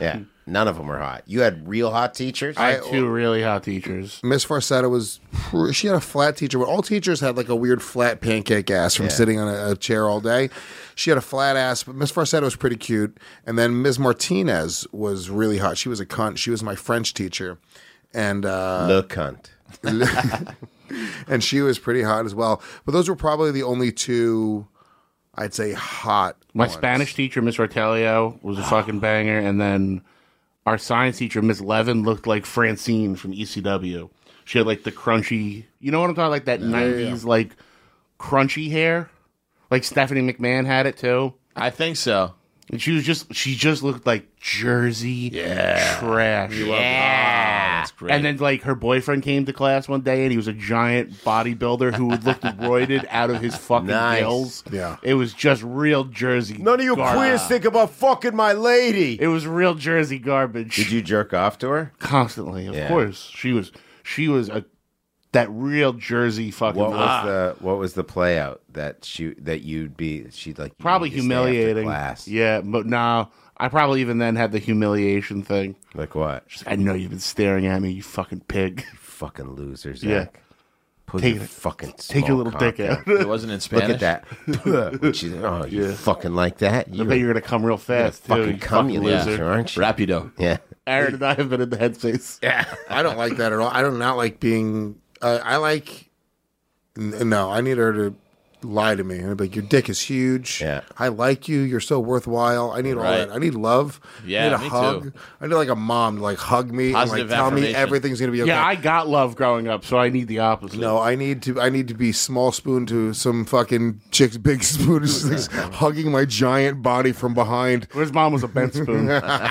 None of them were hot. You had real hot teachers? I had two really hot teachers. Miss Farcetta was, she had a flat teacher, but all teachers had like a weird flat pancake ass from Yeah. sitting on a, a chair all day. She had a flat ass, but Miss Farcetta was pretty cute. And then Miss Martinez was really hot. She was a cunt. She was my French teacher. And, uh, Le cunt. and she was pretty hot as well. But those were probably the only two, I'd say, hot My ones. Spanish teacher, Miss Ortelio, was a fucking banger, and then our science teacher, Miss Levin, looked like Francine from E C W. She had like the crunchy, you know what I'm talking, like that nineties like crunchy hair, like Stephanie McMahon had it too. I think so. And she was just, she just looked like Jersey Yeah. trash. Yeah. That's great. And then, like, her boyfriend came to class one day, and he was a giant bodybuilder who looked roided out of his fucking Nice. gills. Yeah. It was just real Jersey. None of you garbage. queers think about fucking my lady. It was real Jersey garbage. Did you jerk off to her? Constantly, of Yeah. course. She was, she was a that real Jersey fucking. What was Ah. the what was the play out that she that you'd be she'd like Probably you'd stay after humiliating. class? Yeah, but no, I probably even then had the humiliation thing. Like what? Just, I know you've been staring at me, you fucking pig. Fucking losers. Yeah. Zach. Put Take your it. fucking Take your small little cock dick out. It wasn't in Look Spanish. at that. When she- oh, you Yeah. fucking like that? I You bet you're gonna come real fast too. fucking you cum, you fucking loser, loser. aren't you? Rapido. Yeah. Aaron and I have been in the headspace. Yeah, I don't like that at all. I do not like being. Uh, I like. n- No, I need her to lie to me and I'd be like, "Your dick is huge. Yeah. I like you. You're so worthwhile. I need all Right. that. I need love. Yeah, I need a me hug. too. I need like a mom to like hug me Positive and like tell me affirmation. everything's gonna be okay." Yeah, I got love growing up, so I need the opposite. No, I need to. I need to be small spoon to some fucking chick's big spoon, who's just like hugging my giant body from behind. His mom was a bent spoon.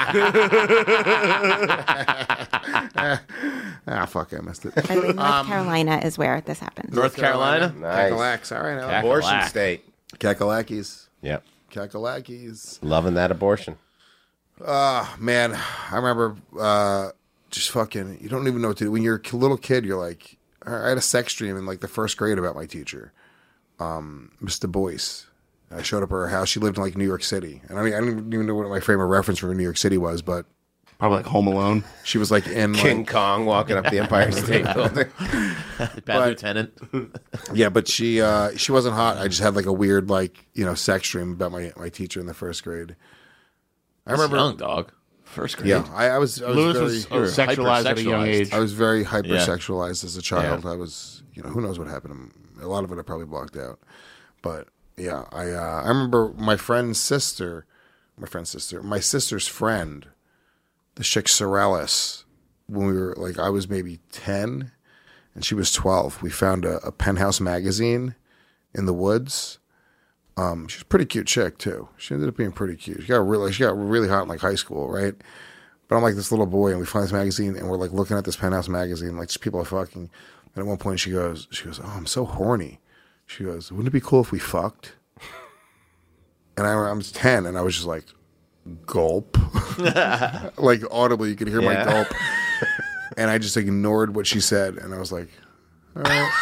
Ah, fuck, I missed it. By the way, North Carolina is where this happened. North Carolina? Nice. Kakalaks, all right, now. Abortion Cackalack. state. Kakalakis, Yep. Kakalakis. Loving that abortion. Ah, man, I remember uh, just fucking. You don't even know what to do when you're a little kid. You're like, I had a sex dream in like the first grade about my teacher, um, Mister Boyce. I showed up at her house. She lived in like New York City, and I, I didn't even know what my frame of reference for New York City was, but Probably like Home Alone. she was like in King like, Kong walking up the Empire State Building. Bad lieutenant. yeah, but she uh, she wasn't hot. I just had like a weird like you know sex dream about my my teacher in the first grade. I remember, Young dog. First grade. yeah, I, I was I was Lewis very, was you were sexualized at a young hypersexualized. age. I was very hypersexualized as a child. Yeah. I was, you know, who knows what happened. A lot of it I probably blocked out. But yeah, I uh, I remember my friend's sister, my friend's sister, my sister's friend, the chick Sorellis, when we were like, I was maybe ten and she was twelve. We found a, a Penthouse magazine in the woods. Um, she's a pretty cute chick too. She ended up being pretty cute. She got really, she got really hot in like high school, right? But I'm like this little boy, and we find this magazine, and we're like looking at this Penthouse magazine, like just people are fucking. And at one point, she goes, "She goes, oh, I'm so horny." She goes, "Wouldn't it be cool if we fucked?" And I, I was ten, and I was just like, gulp, like audibly, you could hear Yeah. my gulp. And I just ignored what she said, and I was like, all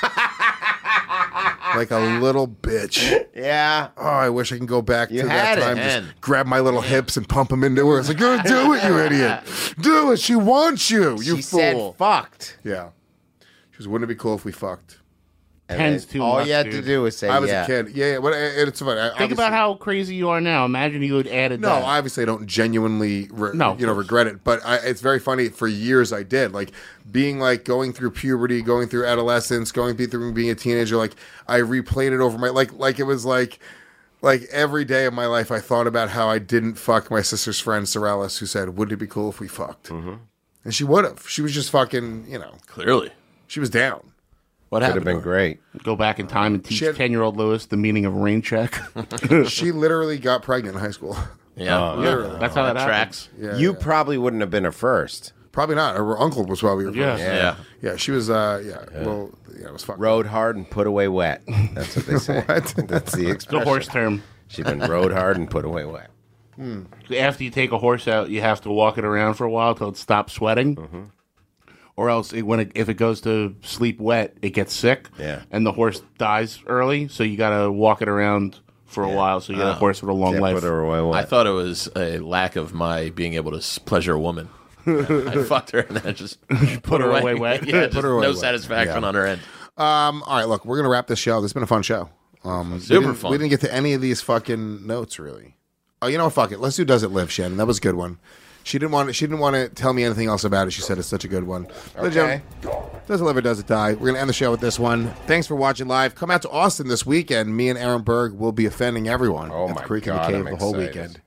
right. Like a little bitch. Yeah. Oh, I wish I can go back You to had that it, time. man. Just grab my little hips and pump them into her. It's like, go do it, you idiot. Do it. She wants you, you she fool. said fucked. Yeah. She was, wouldn't it be cool if we fucked? And Ten's then too all much, you had dude. to do was say I was yeah. a kid. Yeah, yeah. But it- it's funny. I- Think obviously- about how crazy you are now. Imagine you had added No, that. obviously I don't genuinely, re- No, of you know, course. regret it. But I, it's very funny. For years I did, like being like going through puberty, going through adolescence, going through being a teenager. Like I replayed it over my like, like it was like, like every day of my life I thought about how I didn't fuck my sister's friend Sorellis, who said, "Wouldn't it be cool if we fucked?" Mm-hmm. And she would have. She was just fucking, you know, Clearly. she was down. What Could have happened? been great. Go back in time and teach She had- ten-year-old Lewis the meaning of rain check. She literally got pregnant in high school. Yeah. Literally. That's how that, happens. tracks. Yeah, you yeah. probably wouldn't have been her first. Probably not. Her uncle was probably her Yeah. first. Yeah. Yeah, she was. Uh, yeah, well, yeah, it was fucking. Rode hard and put away wet. That's what they say. What? That's the The expression. horse term. She's been rode hard and put away wet. After you take a horse out, you have to walk it around for a while till it stops sweating. Mm-hmm. Or else, it, when it, if it goes to sleep wet, it gets sick. Yeah. And the horse dies early, so you got to walk it around for a while, so you get a horse with a long Can't life. put her away. What? I thought it was a lack of my being able to s- pleasure a woman. I fucked her and then just Put her away wet. Yeah, just Put her away no wet. satisfaction Yeah. on her end. Um, all right, look, we're gonna wrap this show. This has been a fun show. Um, Super we didn't, fun. We didn't get to any of these fucking notes really. Oh, you know what? Fuck it. Let's do Does It Live, Shannon. That was a good one. She didn't want. She didn't want to tell me anything else about it. She said it's such a good one. Ladies and Okay. gentlemen, Does It Live or Does It Die? We're gonna end the show with this one. Thanks for watching live. Come out to Austin this weekend. Me and Aaron Berg will be offending everyone Oh at my the Creek God, in the I'm Cave the whole excited. weekend.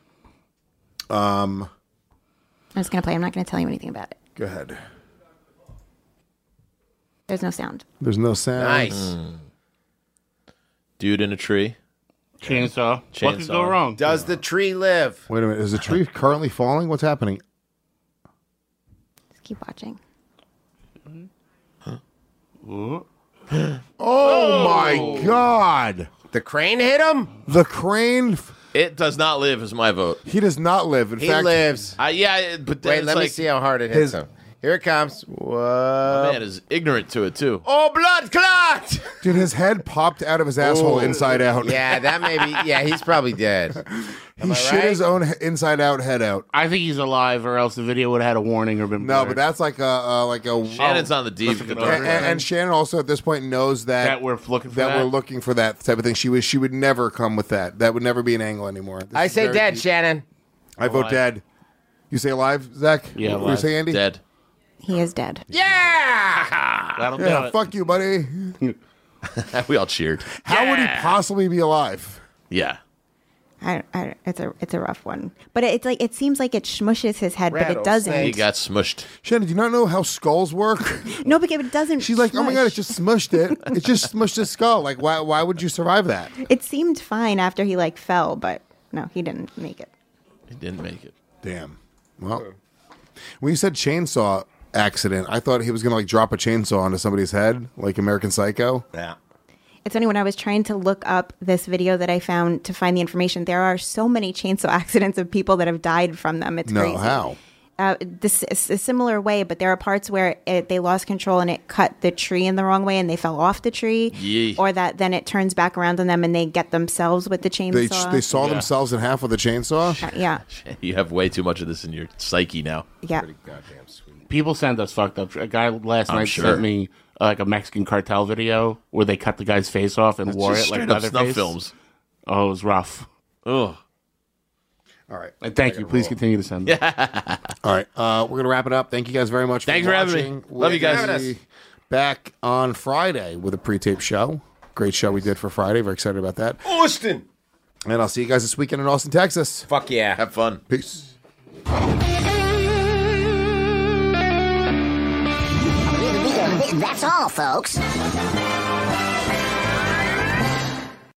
Um, I'm just gonna play. I'm not gonna tell you anything about it. go ahead. There's no sound. There's no sound. Nice. Dude in a tree. Chainsaw. What could go Chainsaw. wrong? Does the tree live? Wait a minute. Is the tree currently falling? What's happening? Just keep watching. Oh my God! The crane hit him? The crane. It does not live is my vote. He does not live. In He fact, lives. Uh, yeah, but then Wait, it's let me like, see how hard it hits his- him. Here it comes. Whoa. man is ignorant to it too. Oh, blood clot! dude, his head popped out of his asshole inside out. Yeah, that may be. Yeah, he's probably dead. he I shit right? his own he- inside out head out. I think he's alive, or else the video would have had a warning or been No, blurred. but that's like a uh, like a. Shannon's on the deep. Listen to and, and, and Shannon also at this point knows that that we're looking for that that. we're looking for that type of thing. She was she would never come with that. That would never be an angle anymore. This I is say very dead, deep. Shannon. I vote Alive. dead. You say alive, Zach? Yeah, What do you alive. say, Andy? Dead. He is dead. Yeah! That'll do Yeah, it. fuck you, buddy. We all cheered. How would he possibly be alive? Yeah. I, I, it's a it's a rough one, but it's like it seems like it smushes his head, but it Rattlesnake. doesn't. He got smushed. Shannon, do you not know how skulls work? No, because it doesn't. She's like, oh my god, it smush. just smushed it. It just smushed his skull. Like, why? Why would you survive that? It seemed fine after he like fell, but no, he didn't make it. He didn't make it. Damn. Well, when you said chainsaw accident, I thought he was gonna like drop a chainsaw onto somebody's head, like American Psycho. Yeah. It's funny, when I was trying to look up this video that I found to find the information, there are so many chainsaw accidents of people that have died from them. It's No, crazy. how? Uh, this is a similar way, but there are parts where it, they lost control and it cut the tree in the wrong way and they fell off the tree, Yee. or that then it turns back around on them and they get themselves with the They chainsaw. they saw themselves in half with a chainsaw. Uh, yeah, You have way too much of this in your psyche now. yeah. Goddamn sweet. People send us fucked up. A guy last I'm night sure. sent me uh, like a Mexican cartel video where they cut the guy's face off and wore Just it like straight up snuff Leatherface. films. Oh, it was rough. Ugh. All right. And thank you. Please continue to send them. All right. Uh, we're gonna wrap it up. Thank you guys very much. Thanks for, for having watching. me. Love you guys. We'll be back on Friday with a pre-tape show. Great show we did for Friday. Very excited about that. Austin. And I'll see you guys this weekend in Austin, Texas. Fuck yeah. Have fun. Peace. That's all, folks.